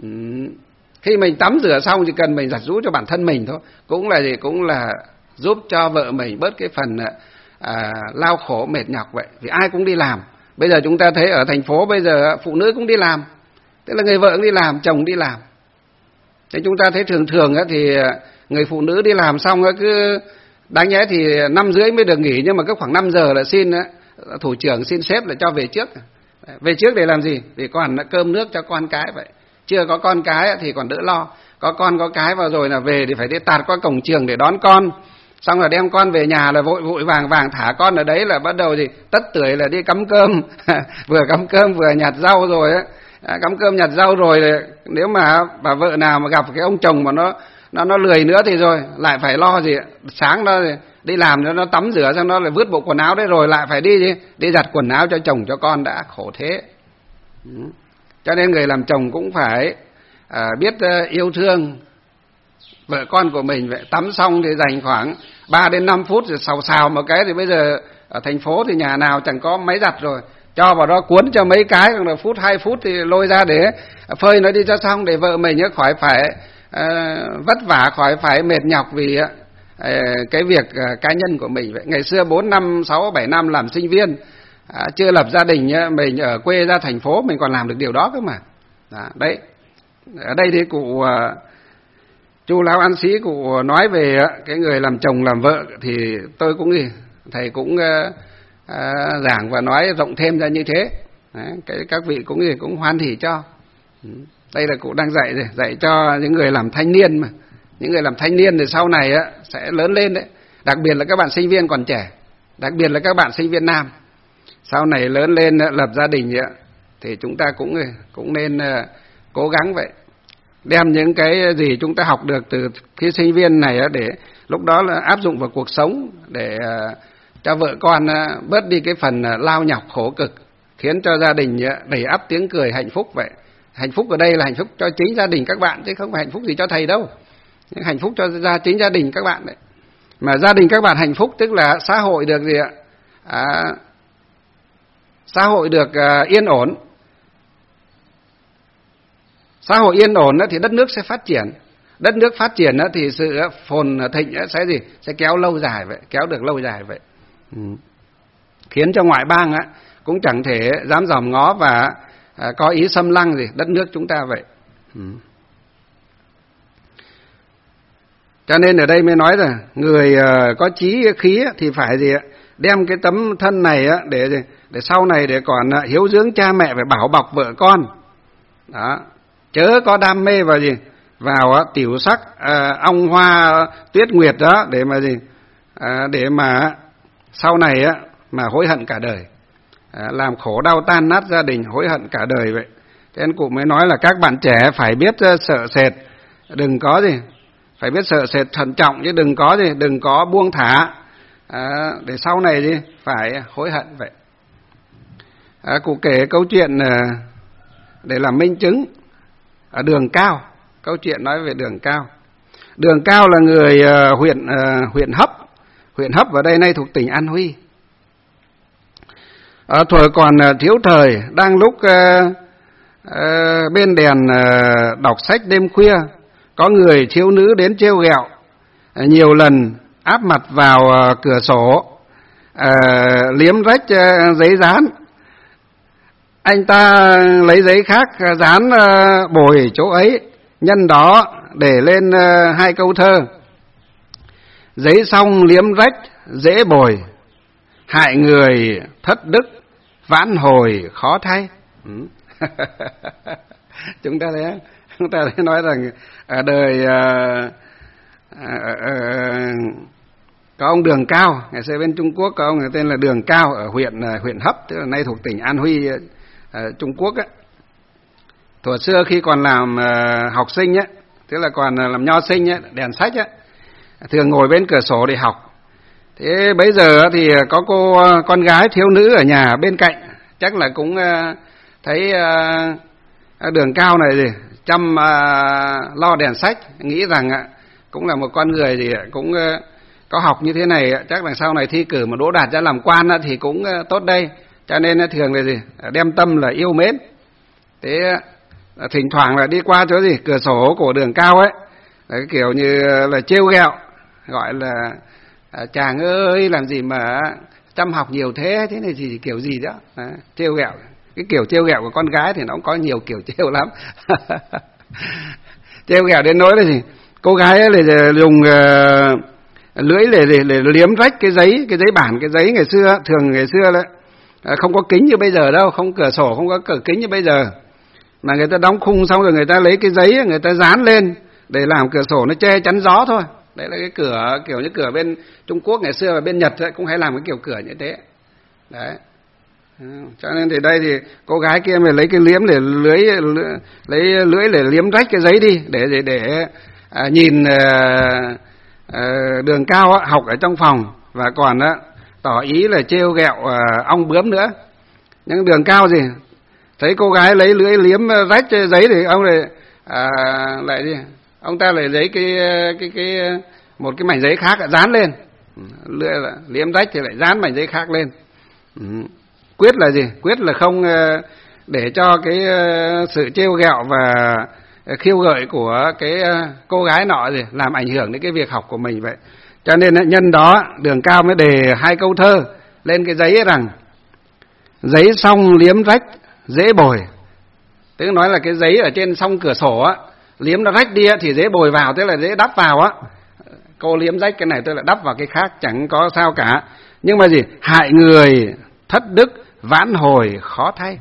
B: Khi mình tắm rửa xong chỉ cần mình giặt giũ cho bản thân mình thôi, cũng là gì, cũng là giúp cho vợ mình bớt cái phần lao khổ mệt nhọc vậy. Vì ai cũng đi làm. Bây giờ chúng ta thấy ở thành phố bây giờ phụ nữ cũng đi làm, tức là người vợ cũng đi làm, chồng đi làm. Thế chúng ta thấy thường thì người phụ nữ đi làm xong cứ đáng nhẽ thì 5 rưỡi mới được nghỉ, nhưng mà cứ khoảng 5 giờ là xin thủ trưởng xin sếp là cho về trước. Về trước để làm gì? Vì còn cơm nước cho con cái vậy. Chưa có con cái thì còn đỡ lo. Có con có cái vào rồi là về thì phải đi tạt qua cổng trường để đón con. Xong rồi đem con về nhà là vội vàng thả con ở đấy là bắt đầu gì tất tưởi là đi cắm cơm. Vừa cắm cơm vừa nhặt rau rồi cắm cơm nhặt rau rồi, nếu mà bà vợ nào mà gặp cái ông chồng mà nó lười nữa thì rồi lại phải lo gì, sáng nó đi làm nó tắm rửa xong nó lại vứt bộ quần áo đấy rồi lại phải đi giặt quần áo cho chồng cho con, đã khổ thế. Cho nên người làm chồng cũng phải biết yêu thương vợ con của mình vậy. Tắm xong thì dành khoảng 3 đến 5 phút rồi xào một cái, thì bây giờ ở thành phố thì nhà nào chẳng có máy giặt rồi, cho vào đó cuốn cho mấy cái, rồi phút 2 phút thì lôi ra để phơi nó đi cho xong, để vợ mình khỏi phải vất vả, khỏi phải mệt nhọc vì cái việc cá nhân của mình vậy. Ngày xưa 4 năm 6 7 năm làm sinh viên, chưa lập gia đình, mình ở quê ra thành phố mình còn làm được điều đó cơ mà. Đấy, ở đây thì cụ Chu Lão An Sĩ cụ nói về cái người làm chồng làm vợ, thì tôi cũng thầy cũng giảng và nói rộng thêm ra như thế. Đấy, các vị cũng hoan hỉ cho. Đây là cụ đang dạy cho những người làm thanh niên mà. Những người làm thanh niên thì sau này sẽ lớn lên đấy. Đặc biệt là các bạn sinh viên còn trẻ, đặc biệt là các bạn sinh viên nam. Sau này lớn lên lập gia đình thì chúng ta cũng nên cố gắng vậy. Đem những cái gì chúng ta học được từ khi sinh viên này để lúc đó là áp dụng vào cuộc sống, để cho vợ con bớt đi cái phần lao nhọc khổ cực, khiến cho gia đình đầy ắp tiếng cười hạnh phúc vậy. Hạnh phúc ở đây là hạnh phúc cho chính gia đình các bạn, chứ không phải hạnh phúc gì cho thầy đâu. Nhưng hạnh phúc cho chính gia đình các bạn đấy. Mà gia đình các bạn hạnh phúc tức là xã hội được gì ạ? Xã hội được yên ổn. Xã hội yên ổn thì đất nước sẽ phát triển. Đất nước phát triển thì sự phồn thịnh sẽ kéo lâu dài vậy, kéo được lâu dài vậy. Khiến cho ngoại bang cũng chẳng thể dám dòm ngó và có ý xâm lăng gì đất nước chúng ta vậy. Cho nên ở đây mới nói là người có chí khí thì phải gì ạ? Đem cái tấm thân này để sau này để còn hiếu dưỡng cha mẹ, phải bảo bọc vợ con. Đó, chớ có đam mê vào gì? Vào tiểu sắc ong hoa tuyết nguyệt đó để mà gì? Để mà sau này mà hối hận cả đời. Làm khổ đau tan nát gia đình, hối hận cả đời vậy. Thế nên cụ mới nói là các bạn trẻ phải biết sợ sệt, đừng có gì, phải biết sợ sệt thận trọng, chứ đừng có buông thả, để sau này gì phải hối hận vậy. Cụ kể câu chuyện để làm minh chứng ở Đường Cao. Câu chuyện nói về Đường Cao. Đường Cao là người huyện Hấp. Huyện Hấp ở đây nay thuộc tỉnh An Huy. Thuở còn thiếu thời, đang lúc bên đèn đọc sách đêm khuya, có người thiếu nữ đến trêu ghẹo, nhiều lần áp mặt vào cửa sổ, liếm rách giấy dán. Anh ta lấy giấy khác dán bồi chỗ ấy, nhân đó để lên 2 câu thơ: giấy xong liếm rách dễ bồi, hại người thất đức vãn hồi khó thay. Chúng ta thấy nói rằng ở đời có ông Đường Cao, ngày xưa bên Trung Quốc có ông tên là Đường Cao ở huyện Hấp, tức là nay thuộc tỉnh An Huy, Trung Quốc á. Thuở xưa khi còn làm học sinh á, tức là còn làm nho sinh á, đèn sách á, thường ngồi bên cửa sổ để học. Thế bấy giờ thì có con gái thiếu nữ ở nhà bên cạnh, chắc là cũng thấy Đường Cao này gì chăm lo đèn sách, nghĩ rằng cũng là một con người thì cũng có học như thế này, chắc là sau này thi cử mà đỗ đạt ra làm quan thì cũng tốt đây, cho nên thường là gì đem tâm là yêu mến. Thế thỉnh thoảng là đi qua chỗ gì cửa sổ của Đường Cao ấy, cái kiểu như là trêu ghẹo, gọi là chàng ơi làm gì mà chăm học nhiều thế này thì kiểu gì đó, trêu ghẹo. Cái kiểu trêu ghẹo của con gái thì nó cũng có nhiều kiểu trêu lắm. Trêu ghẹo đến nỗi là gì cô gái ấy là dùng lưỡi để liếm rách cái giấy bản, cái giấy ngày xưa, thường ngày xưa là không có kính như bây giờ đâu, không cửa sổ, không có cửa kính như bây giờ, mà người ta đóng khung xong rồi người ta lấy cái giấy người ta dán lên để làm cửa sổ nó che chắn gió thôi. Đấy là cái cửa kiểu như cửa bên Trung Quốc ngày xưa và bên Nhật ấy, cũng hay làm cái kiểu cửa như thế. Đấy. Cho nên thì đây thì cô gái kia mới lấy cái liếm để lấy lưỡi để liếm rách cái giấy đi để nhìn Đường Cao học ở trong phòng, và còn tỏ ý là trêu ghẹo ong bướm nữa. Nhưng Đường Cao gì thấy cô gái lấy lưỡi liếm rách giấy thì ông lại đi, ông ta lại lấy một cái mảnh giấy khác dán lên, lưỡi liếm rách thì lại dán mảnh giấy khác lên. Quyết là gì? Quyết là không để cho cái sự trêu ghẹo và khiêu gợi của cái cô gái nọ gì làm ảnh hưởng đến cái việc học của mình vậy. Cho nên nhân đó Đường Cao mới đề 2 câu thơ lên cái giấy ấy rằng: giấy xong liếm rách dễ bồi. Tức nói là cái giấy ở trên song cửa sổ á, liếm nó rách đi thì dễ bồi vào, tức là dễ đắp vào á. Cô liếm rách cái này tức là đắp vào cái khác, chẳng có sao cả. Nhưng mà gì? Hại người thất đức vãn hồi khó thay.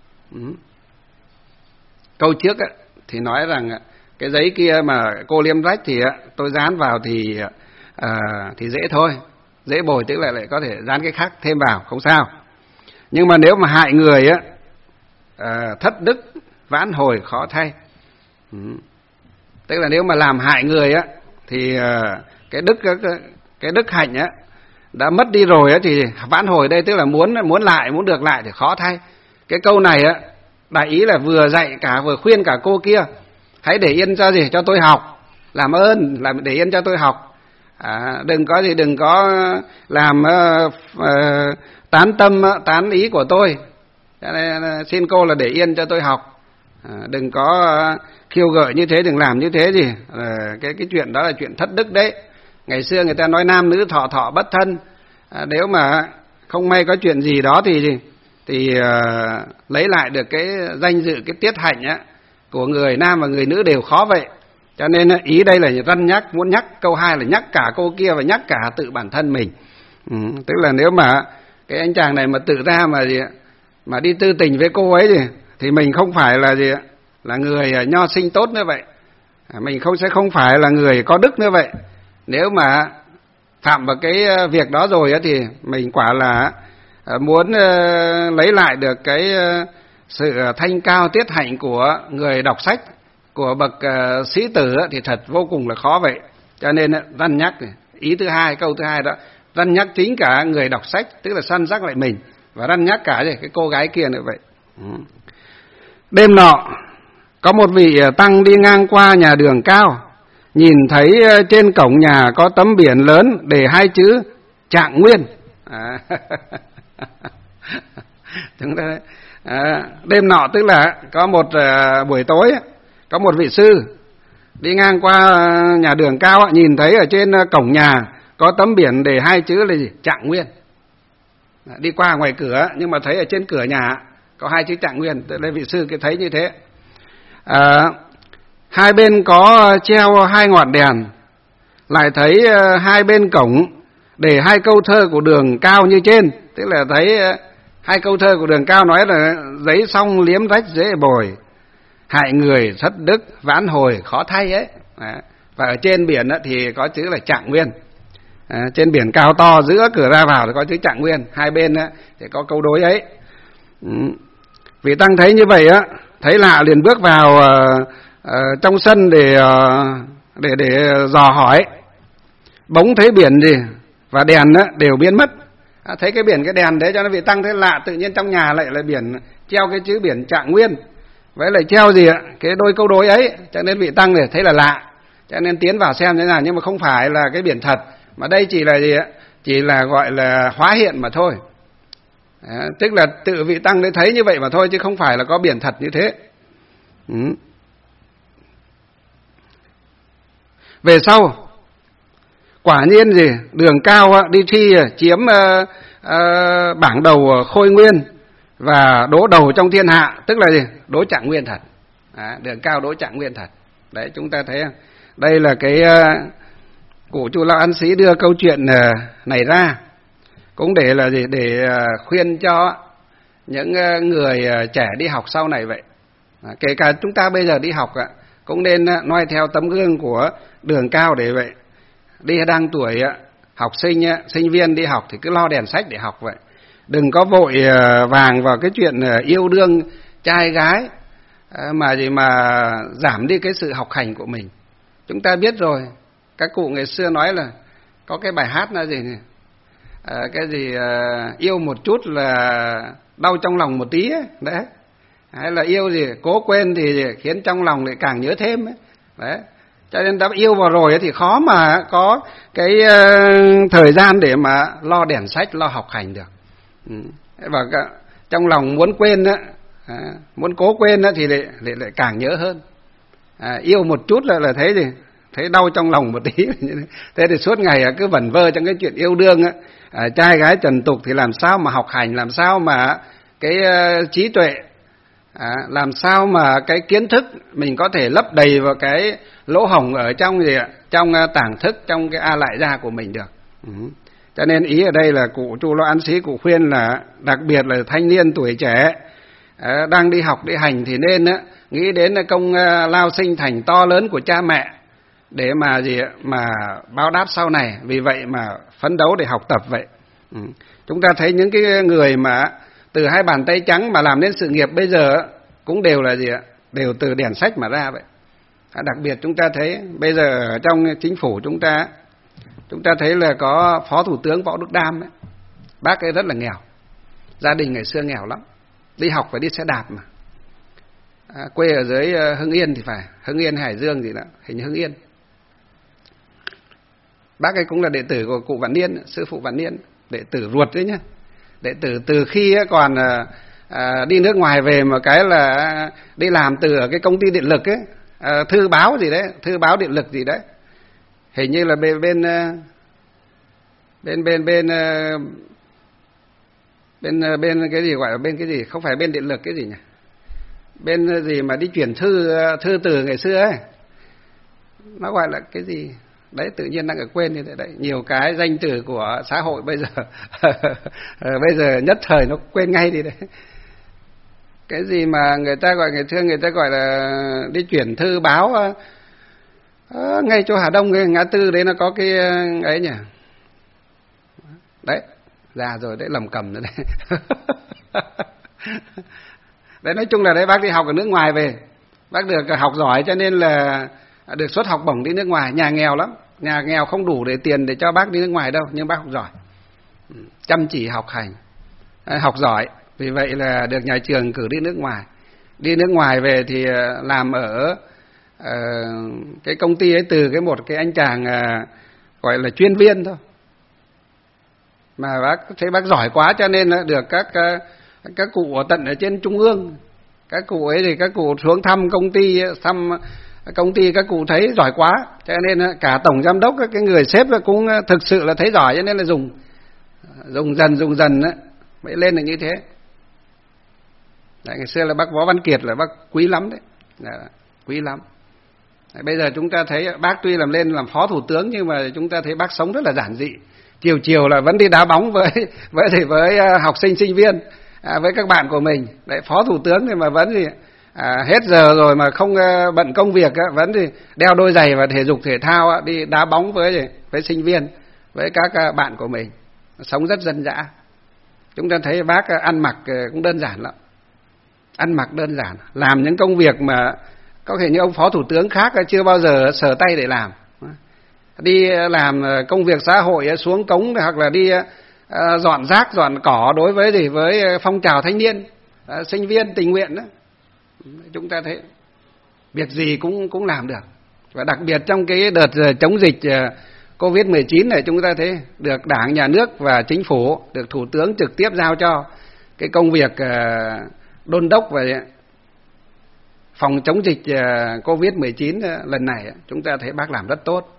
B: Câu trước á, thì nói rằng cái giấy kia mà cô liếm rách thì tôi dán vào thì dễ thôi, dễ bồi, tức là lại có thể dán cái khác thêm vào, không sao. Nhưng mà nếu mà hại người á, thất đức vãn hồi khó thay. Tức là nếu mà làm hại người á thì cái đức hạnh á đã mất đi rồi á, thì vãn hồi đây tức là muốn được lại thì khó thay. Cái câu này á đại ý là vừa dạy cả vừa khuyên cả cô kia: hãy để yên cho cho tôi học, làm ơn làm để yên cho tôi học, đừng có làm tán tâm tán ý của tôi. Cho nên xin cô là để yên cho tôi học, đừng có khiêu gợi như thế, đừng làm như thế gì. Cái chuyện đó là chuyện thất đức đấy. Ngày xưa người ta nói nam nữ thọ thọ bất thân. Nếu mà không may có chuyện gì đó thì lấy lại được cái danh dự, cái tiết hạnh á của người nam và người nữ đều khó vậy. Cho nên ý đây là răn nhắc, muốn nhắc câu 2 là nhắc cả cô kia và nhắc cả tự bản thân mình. Tức là nếu mà cái anh chàng này mà tự ra mà đi tư tình với cô ấy thì mình không phải là người nho sinh tốt nữa vậy, mình sẽ không phải là người có đức nữa vậy. Nếu mà phạm vào cái việc đó rồi thì mình quả là muốn lấy lại được cái sự thanh cao tiết hạnh của người đọc sách, của bậc sĩ tử thì thật vô cùng là khó vậy. Cho nên răn nhắc ý thứ 2, câu thứ 2 đó, răn nhắc chính cả người đọc sách, tức là săn sắc lại mình, và răn nhắc cả cái cô gái kia nữa vậy. Đêm nọ có một vị tăng đi ngang qua nhà Đường Cao, nhìn thấy trên cổng nhà có tấm biển lớn để 2 chữ Trạng Nguyên. Chúng ta Đêm nọ tức là có một buổi tối, có một vị sư đi ngang qua nhà đường Cao, nhìn thấy ở trên cổng nhà có tấm biển đề hai chữ là gì? Trạng Nguyên. Đi qua ngoài cửa nhưng mà thấy ở trên cửa nhà có hai chữ Trạng Nguyên, tức là vị sư cái thấy như thế. Hai bên có treo hai ngọn đèn, lại thấy hai bên cổng để hai câu thơ của đường Cao như trên, tức là thấy hai câu thơ của đường Cao nói là giấy xong liếm rách dễ bồi, hại người thất đức vãn hồi khó thay ấy. Và ở trên biển thì có chữ là Trạng Nguyên. Trên biển cao to giữa cửa ra vào thì có chữ Trạng Nguyên, hai bên thì có câu đối ấy. Vị tăng thấy như vậy thấy lạ liền bước vào trong sân để dò hỏi. Bỗng thấy biển gì và đèn đều biến mất. Thấy cái biển cái đèn đấy cho nên vị tăng thấy lạ, tự nhiên trong nhà lại là biển treo cái chữ biển Trạng Nguyên, với lại treo gì cái đôi câu đối ấy, cho nên vị tăng thì thấy là lạ, cho nên tiến vào xem thế nào, nhưng mà không phải là cái biển thật, mà đây chỉ là gì chỉ là gọi là hóa hiện mà thôi. Tức là tự vị tăng đấy thấy như vậy mà thôi, chứ không phải là có biển thật như thế. Về sau quả nhiên gì đường Cao đi thi chiếm bảng đầu Khôi Nguyên và đỗ đầu trong thiên hạ, tức là gì đỗ Trạng Nguyên thật. Đường Cao đỗ Trạng Nguyên thật. Đấy, chúng ta thấy đây là cái cụ Chu Lão Ân Sĩ đưa câu chuyện này ra cũng để là gì để khuyên cho những người trẻ đi học sau này vậy. Kể cả chúng ta bây giờ đi học cũng nên noi theo tấm gương của đường Cao để vậy. Đi đang tuổi học sinh, sinh viên đi học thì cứ lo đèn sách để học vậy. Đừng có vội vàng vào cái chuyện yêu đương trai gái mà giảm đi cái sự học hành của mình. Chúng ta biết rồi, các cụ ngày xưa nói là có cái bài hát là gì nhỉ? Cái gì yêu một chút là đau trong lòng một tí ấy. Đấy. Hay là yêu gì cố quên thì khiến trong lòng lại càng nhớ thêm ấy. Đấy. Cho nên đã yêu vào rồi thì khó mà có cái thời gian để mà lo đèn sách, lo học hành được. Và trong lòng muốn quên muốn cố quên thì lại càng nhớ hơn. Yêu một chút là thấy gì thấy đau trong lòng một tí. Thế thì suốt ngày cứ vẩn vơ trong cái chuyện yêu đương trai gái trần tục thì làm sao mà học hành, làm sao mà cái trí tuệ, làm sao mà cái kiến thức mình có thể lấp đầy vào cái lỗ hổng ở trong trong tàng thức, trong cái a lại gia của mình được. Cho nên ý ở đây là cụ Chu Lão Ân Sĩ cụ khuyên là đặc biệt là thanh niên tuổi trẻ đang đi học đi hành thì nên nghĩ đến công lao sinh thành to lớn của cha mẹ để mà báo đáp sau này. Vì vậy mà phấn đấu để học tập vậy. Chúng ta thấy những cái người mà từ hai bàn tay trắng mà làm nên sự nghiệp bây giờ cũng đều là đều từ đèn sách mà ra vậy. Đặc biệt chúng ta thấy bây giờ trong chính phủ chúng ta thấy là có Phó Thủ tướng Võ Đức Đam ấy. Bác ấy rất là nghèo, gia đình ngày xưa nghèo lắm, đi học phải đi xe đạp mà. Quê ở dưới Hưng Yên thì phải, Hưng Yên Hải Dương gì đó, hình như Hưng Yên. Bác ấy cũng là đệ tử của cụ Vạn Niên, sư phụ Vạn Niên, đệ tử ruột đấy nhá. Đệ tử từ khi còn đi nước ngoài về mà cái là đi làm từ ở cái công ty điện lực ấy, thư báo gì đấy, thư báo điện lực gì đấy. Hình như là bên cái gì gọi là bên cái gì, không phải bên điện lực cái gì nhỉ? Bên gì mà đi chuyển thư từ ngày xưa ấy. Nó gọi là cái gì? Đấy, tự nhiên đang ở quên như thế đấy. Nhiều cái danh từ của xã hội bây giờ bây giờ nhất thời nó quên ngay đi đấy. Cái gì mà người ta gọi, ngày xưa người ta gọi là đi chuyển thư báo ngay chỗ Hà Đông, cái ngã tư đấy nó có cái ấy nhỉ. Đấy, già rồi đấy, lầm cầm nữa đấy. Đấy, nói chung là đấy, bác đi học ở nước ngoài về, bác được học giỏi cho nên là được suất học bổng đi nước ngoài. Nhà nghèo lắm, nhà nghèo không đủ để tiền để cho bác đi nước ngoài đâu, nhưng bác học giỏi, chăm chỉ học hành, học giỏi. Vì vậy là được nhà trường cử đi nước ngoài. Đi nước ngoài về thì làm ở cái công ty ấy, từ một cái anh chàng gọi là chuyên viên thôi, mà bác thấy bác giỏi quá cho nên được các các cụ ở tận ở trên trung ương, các cụ ấy thì các cụ xuống thăm công ty các cụ thấy giỏi quá, cho nên cả tổng giám đốc các cái người sếp cũng thực sự là thấy giỏi, cho nên là dùng dần mới lên được như thế. Đấy, ngày xưa là bác Võ Văn Kiệt là bác quý lắm đấy, quý lắm. Đấy, bây giờ chúng ta thấy bác tuy lên làm phó thủ tướng nhưng mà chúng ta thấy bác sống rất là giản dị. Chiều là vẫn đi đá bóng với học sinh sinh viên, với các bạn của mình. Đấy, phó thủ tướng thì mà vẫn thì hết giờ rồi mà không bận công việc vẫn thì đeo đôi giày và thể dục thể thao đi đá bóng với sinh viên, với các bạn của mình, sống rất dân dã. Chúng ta thấy bác ăn mặc cũng đơn giản lắm, ăn mặc đơn giản, làm những công việc mà có thể như ông phó thủ tướng khác chưa bao giờ sờ tay để làm. Đi làm công việc xã hội xuống cống hoặc là đi dọn rác dọn cỏ đối với phong trào thanh niên, sinh viên tình nguyện đó. Chúng ta thấy việc gì cũng làm được. Và đặc biệt trong cái đợt chống dịch Covid-19 này, chúng ta thấy được Đảng, Nhà nước và Chính phủ, được Thủ tướng trực tiếp giao cho cái công việc đôn đốc về phòng chống dịch Covid-19 lần này. Tôi thấy bác làm rất tốt.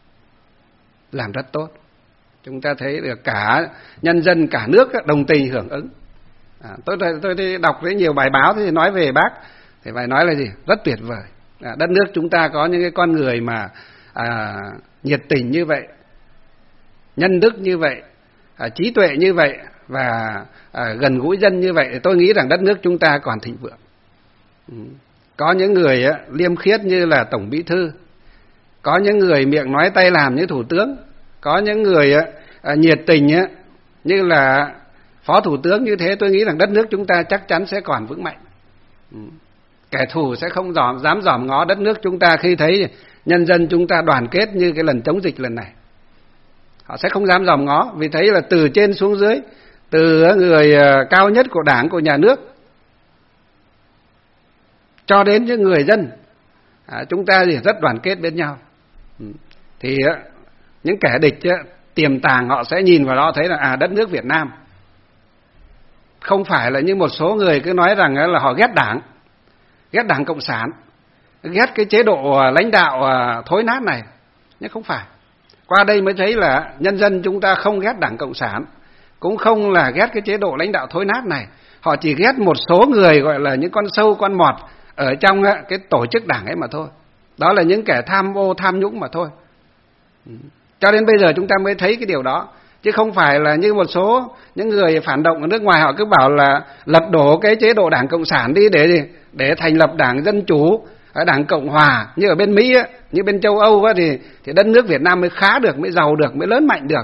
B: Chúng ta thấy được cả nhân dân cả nước đồng tình hưởng ứng. Tôi đọc với nhiều bài báo thì nói về bác thì phải nói là gì? Rất tuyệt vời. Đất nước chúng ta có những cái con người mà nhiệt tình như vậy, nhân đức như vậy, trí tuệ như vậy và gần gũi dân như vậy, thì tôi nghĩ rằng đất nước chúng ta còn thịnh vượng. Có những người liêm khiết như là Tổng Bí thư, có những người miệng nói tay làm như Thủ tướng, có những người nhiệt tình như là Phó Thủ tướng. Như thế tôi nghĩ rằng đất nước chúng ta chắc chắn sẽ còn vững mạnh. Kẻ thù sẽ không dám dòm ngó đất nước chúng ta khi thấy nhân dân chúng ta đoàn kết như cái lần chống dịch lần này. Họ sẽ không dám dòm ngó, vì thấy là từ trên xuống dưới, từ người cao nhất của Đảng, của Nhà nước cho đến những người dân, chúng ta thì rất đoàn kết bên nhau. Thì những kẻ địch tiềm tàng họ sẽ nhìn vào đó thấy là đất nước Việt Nam không phải là như một số người cứ nói rằng là họ ghét Đảng Cộng sản, ghét cái chế độ lãnh đạo thối nát này. Nhưng không phải. Qua đây mới thấy là nhân dân chúng ta không ghét Đảng Cộng sản, cũng không là ghét cái chế độ lãnh đạo thối nát này. Họ chỉ ghét một số người gọi là những con sâu con mọt ở trong cái tổ chức Đảng ấy mà thôi. Đó là những kẻ tham ô tham nhũng mà thôi. Cho đến bây giờ chúng ta mới thấy cái điều đó, chứ không phải là như một số những người phản động ở nước ngoài họ cứ bảo là lật đổ cái chế độ Đảng Cộng sản đi để thành lập Đảng Dân Chủ, Đảng Cộng Hòa như ở bên Mỹ, như bên châu Âu thì đất nước Việt Nam mới khá được, mới giàu được, mới lớn mạnh được.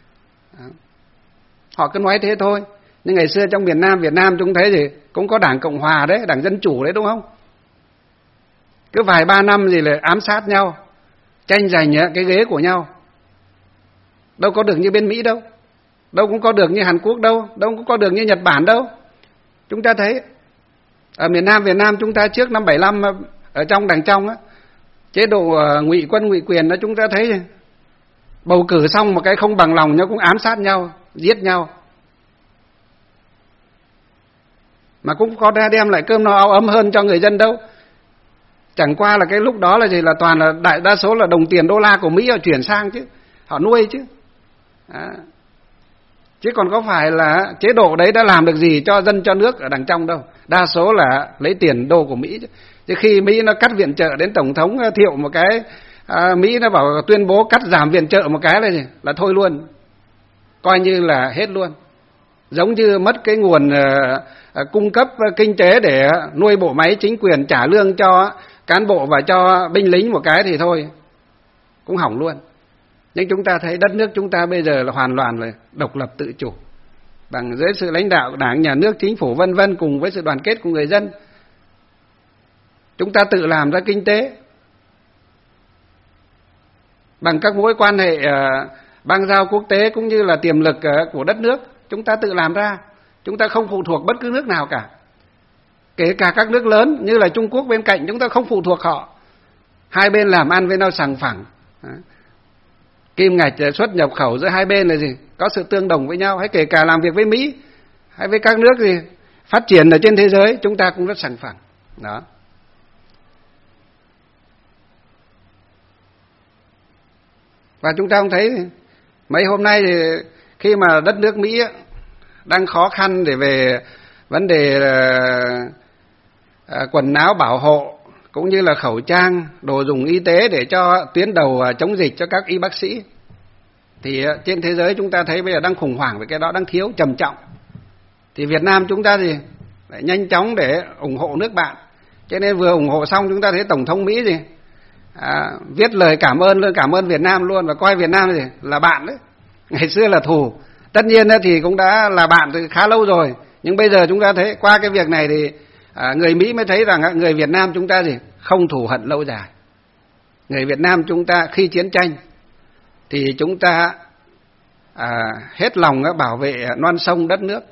B: Họ cứ nói thế thôi. Nhưng ngày xưa trong Việt Nam chúng thấy thì cũng có Đảng Cộng Hòa đấy, Đảng Dân Chủ đấy, đúng không? Cứ vài ba năm gì là ám sát nhau, tranh giành cái ghế của nhau. Đâu có được như bên Mỹ đâu, đâu cũng có được như Hàn Quốc đâu, đâu cũng có được như Nhật Bản đâu. Chúng ta thấy ở miền Nam Việt Nam chúng ta trước năm 75 ở trong Đảng trong chế độ ngụy quân ngụy quyền đó, chúng ta thấy bầu cử xong một cái không bằng lòng nhau cũng ám sát nhau, giết nhau. Mà cũng có đem lại cơm no áo ấm hơn cho người dân đâu. Chẳng qua là cái lúc đó là gì, là toàn là đại đa số là đồng tiền đô la của Mỹ họ chuyển sang chứ, họ nuôi chứ. Chứ còn có phải là chế độ đấy đã làm được gì cho dân cho nước ở đằng trong đâu. Đa số là lấy tiền đô của Mỹ chứ. Chứ khi Mỹ nó cắt viện trợ đến Tổng thống Thiệu một cái, Mỹ nó bảo tuyên bố cắt giảm viện trợ một cái là thôi luôn, coi như là hết luôn. Giống như mất cái nguồn cung cấp kinh tế để nuôi bộ máy chính quyền, trả lương cho cán bộ và cho binh lính một cái thì thôi, cũng hỏng luôn. Nhưng chúng ta thấy đất nước chúng ta bây giờ là hoàn toàn là độc lập tự chủ, bằng dưới sự lãnh đạo của Đảng, Nhà nước, Chính phủ vân vân, cùng với sự đoàn kết của người dân. Chúng ta tự làm ra kinh tế bằng các mối quan hệ bang giao quốc tế cũng như là tiềm lực của đất nước. Chúng ta tự làm ra, chúng ta không phụ thuộc bất cứ nước nào cả. Kể cả các nước lớn như là Trung Quốc bên cạnh, chúng ta không phụ thuộc họ. Hai bên làm ăn với nhau sòng phẳng. Kim ngạch xuất nhập khẩu giữa hai bên là gì? Có sự tương đồng với nhau. Hay kể cả làm việc với Mỹ hay với các nước gì phát triển ở trên thế giới chúng ta cũng rất sòng phẳng. Đó. Và chúng ta cũng thấy mấy hôm nay thì khi mà đất nước Mỹ đang khó khăn để về vấn đề quần áo bảo hộ cũng như là khẩu trang, đồ dùng y tế để cho tuyến đầu chống dịch cho các y bác sĩ, thì trên thế giới chúng ta thấy bây giờ đang khủng hoảng về cái đó, đang thiếu trầm trọng. Thì Việt Nam chúng ta thì lại nhanh chóng để ủng hộ nước bạn. Cho nên vừa ủng hộ xong chúng ta thấy Tổng thống Mỹ gì viết lời cảm ơn Việt Nam luôn, và coi Việt Nam gì là bạn đấy. Ngày xưa là thù. Tất nhiên thì cũng đã là bạn từ khá lâu rồi, nhưng bây giờ chúng ta thấy qua cái việc này thì người Mỹ mới thấy rằng người Việt Nam chúng ta gì không thù hận lâu dài. Người Việt Nam chúng ta khi chiến tranh thì chúng ta hết lòng bảo vệ non sông đất nước,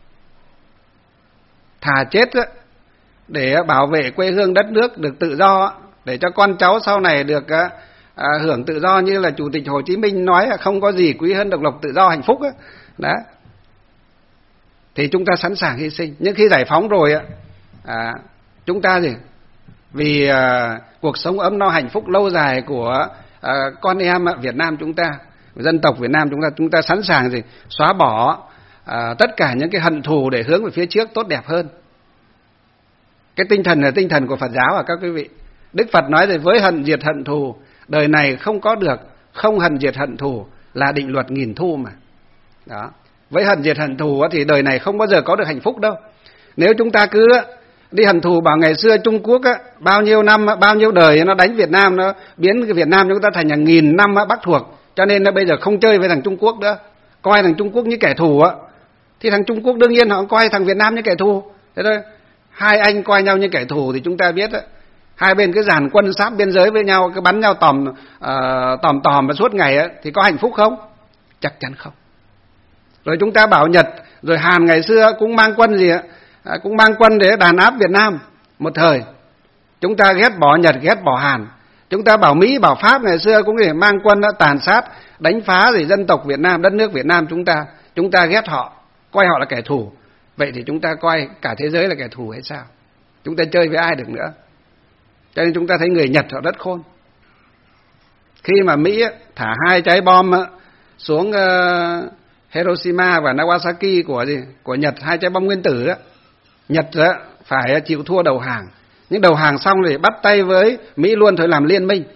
B: thà chết để bảo vệ quê hương đất nước được tự do, để cho con cháu sau này được hưởng tự do, như là Chủ tịch Hồ Chí Minh nói không có gì quý hơn độc lập, tự do, hạnh phúc đó. Thì chúng ta sẵn sàng hy sinh. Nhưng khi giải phóng rồi chúng ta gì vì cuộc sống ấm no hạnh phúc lâu dài của con em Việt Nam chúng ta, dân tộc Việt Nam chúng ta sẵn sàng gì xóa bỏ tất cả những cái hận thù để hướng về phía trước tốt đẹp hơn. Cái tinh thần là tinh thần của Phật giáo các quý vị. Đức Phật nói rồi, với hận diệt hận thù, đời này không có được, không hận diệt hận thù là định luật nghìn thu mà. Đó. Với hận diệt hận thù thì đời này không bao giờ có được hạnh phúc đâu. Nếu chúng ta cứ đi hận thù, bảo ngày xưa Trung Quốc bao nhiêu năm, bao nhiêu đời nó đánh Việt Nam, nó biến cái Việt Nam chúng ta thành hàng nghìn năm Bắc thuộc, cho nên nó bây giờ không chơi với thằng Trung Quốc nữa, coi thằng Trung Quốc như kẻ thù thì thằng Trung Quốc đương nhiên họ coi thằng Việt Nam như kẻ thù. Thế thôi, hai anh coi nhau như kẻ thù thì chúng ta biết hai bên cứ dàn quân sát biên giới với nhau, cứ bắn nhau tòm suốt ngày thì có hạnh phúc không? Chắc chắn không. Rồi chúng ta bảo Nhật rồi Hàn ngày xưa cũng mang quân cũng mang quân để đàn áp Việt Nam một thời. Chúng ta ghét bỏ Nhật, ghét bỏ Hàn. Chúng ta bảo Mỹ, bảo Pháp ngày xưa cũng để mang quân tàn sát, đánh phá dân tộc Việt Nam, đất nước Việt Nam chúng ta ghét họ, coi họ là kẻ thù. Vậy thì chúng ta coi cả thế giới là kẻ thù hay sao? Chúng ta chơi với ai được nữa? Cho nên chúng ta thấy người Nhật họ rất khôn. Khi mà Mỹ thả 2 trái bom xuống Hiroshima và Nagasaki của Nhật, 2 trái bom nguyên tử Nhật phải chịu thua đầu hàng. Nhưng đầu hàng xong thì bắt tay với Mỹ luôn, thôi làm liên minh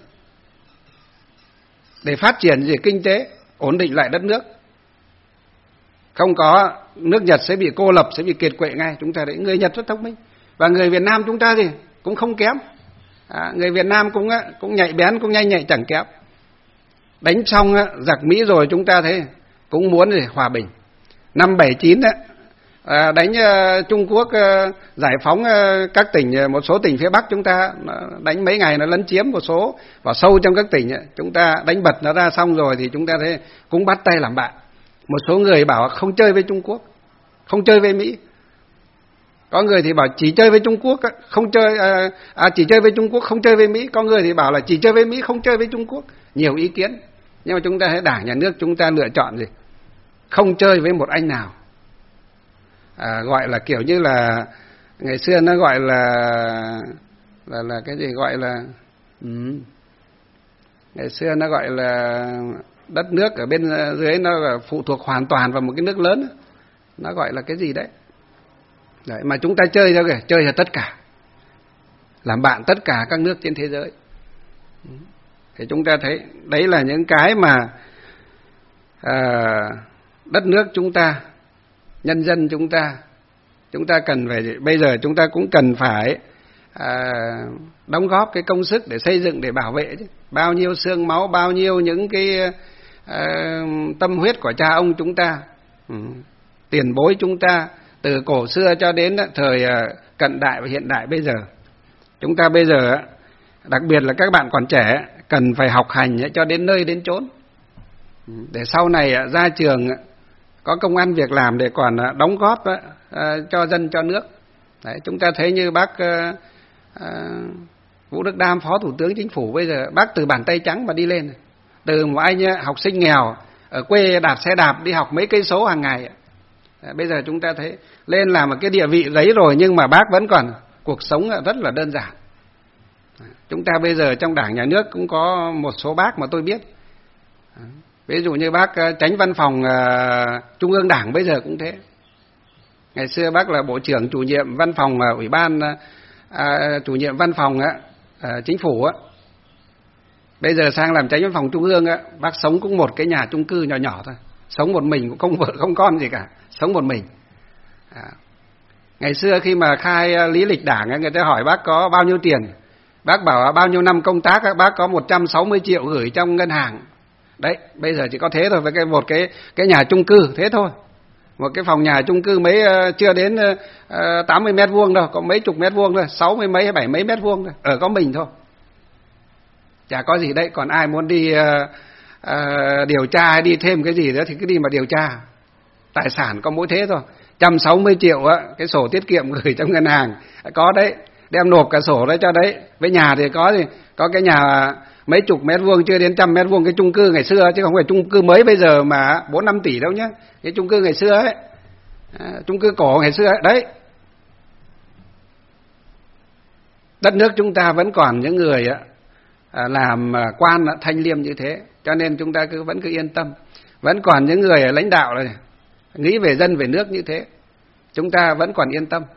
B: để phát triển kinh tế, ổn định lại đất nước. Không có nước Nhật sẽ bị cô lập, sẽ bị kiệt quệ ngay. Chúng ta thấy người Nhật rất thông minh. Và người Việt Nam chúng ta cũng không kém. Người Việt Nam cũng nhạy bén, cũng nhanh nhạy chẳng kém. Đánh xong giặc Mỹ rồi chúng ta thấy cũng muốn hòa bình. Năm 79 đánh Trung Quốc giải phóng các tỉnh, một số tỉnh phía Bắc chúng ta đánh mấy ngày, nó lấn chiếm một số vào sâu trong các tỉnh, chúng ta đánh bật nó ra xong rồi thì chúng ta thấy cũng bắt tay làm bạn. Một số người bảo không chơi với Trung Quốc, không chơi với Mỹ. Có người thì bảo chỉ chơi với Trung Quốc, không chơi chỉ chơi với Trung Quốc, không chơi với Mỹ. Có người thì bảo là chỉ chơi với Mỹ, không chơi với Trung Quốc. Nhiều ý kiến. Nhưng mà chúng ta thấy Đảng, Nhà nước chúng ta lựa chọn không chơi với một anh nào. Gọi là kiểu như là ngày xưa nó gọi là cái gì, gọi là ngày xưa nó gọi là đất nước ở bên dưới nó là phụ thuộc hoàn toàn vào một cái nước lớn, nó gọi là cái gì đấy. Đấy, mà chúng ta chơi ra kìa, chơi là tất cả, làm bạn tất cả các nước trên thế giới. Thì chúng ta thấy đấy là những cái mà đất nước chúng ta, nhân dân chúng ta cần phải, bây giờ chúng ta cũng cần phải đóng góp cái công sức để xây dựng, để bảo vệ chứ. Bao nhiêu xương máu, bao nhiêu những cái tâm huyết của cha ông chúng ta, tiền bối chúng ta, từ cổ xưa cho đến thời cận đại và hiện đại bây giờ. Chúng ta bây giờ, đặc biệt là các bạn còn trẻ, cần phải học hành cho đến nơi đến chốn, để sau này ra trường có công ăn việc làm, để còn đóng góp cho dân cho nước. Đấy, chúng ta thấy như bác Vũ Đức Đam, Phó Thủ tướng Chính phủ, bây giờ bác từ bàn tay trắng mà đi lên, từ một anh học sinh nghèo ở quê đạp xe đạp đi học mấy cây số hàng ngày, Bây giờ chúng ta thấy lên làm một cái địa vị đấy rồi, nhưng mà bác vẫn còn cuộc sống rất là đơn giản. Chúng ta bây giờ trong Đảng, Nhà nước cũng có một số bác mà tôi biết. Ví dụ như bác Chánh Văn phòng Trung ương Đảng bây giờ cũng thế. Ngày xưa bác là Bộ trưởng chủ nhiệm Văn phòng Ủy ban, chủ nhiệm Văn phòng Chính phủ á. Bây giờ sang làm Chánh Văn phòng Trung ương á, bác sống cũng một cái nhà chung cư nhỏ nhỏ thôi. Sống một mình, cũng không vợ không con gì cả, sống một mình. Ngày xưa khi mà khai lý lịch Đảng, người ta hỏi bác có bao nhiêu tiền. Bác bảo bao nhiêu năm công tác, bác có 160 triệu gửi trong ngân hàng. Đấy, bây giờ chỉ có thế thôi, với một cái nhà chung cư, thế thôi. Một cái phòng nhà chung cư mấy chưa đến 80 mét vuông đâu, có mấy chục mét vuông thôi, 60 mấy hay 70 mấy mét vuông thôi, ở có mình thôi. Chả có gì đấy, còn ai muốn đi điều tra hay đi thêm cái gì nữa thì cứ đi mà điều tra. Tài sản có mỗi thế thôi. 160 triệu á, cái sổ tiết kiệm gửi trong ngân hàng có đấy, đem nộp cả sổ đấy cho đấy. Với nhà thì có cái nhà mấy chục mét vuông chưa đến 100 mét vuông, cái chung cư ngày xưa, chứ không phải chung cư mới bây giờ mà 4-5 tỷ đâu nhá. Cái chung cư ngày xưa ấy, chung cư cổ ngày xưa ấy, đấy. Đất nước chúng ta vẫn còn những người làm quan thanh liêm như thế, cho nên chúng ta vẫn cứ yên tâm. Vẫn còn những người lãnh đạo này nghĩ về dân về nước như thế, chúng ta vẫn còn yên tâm.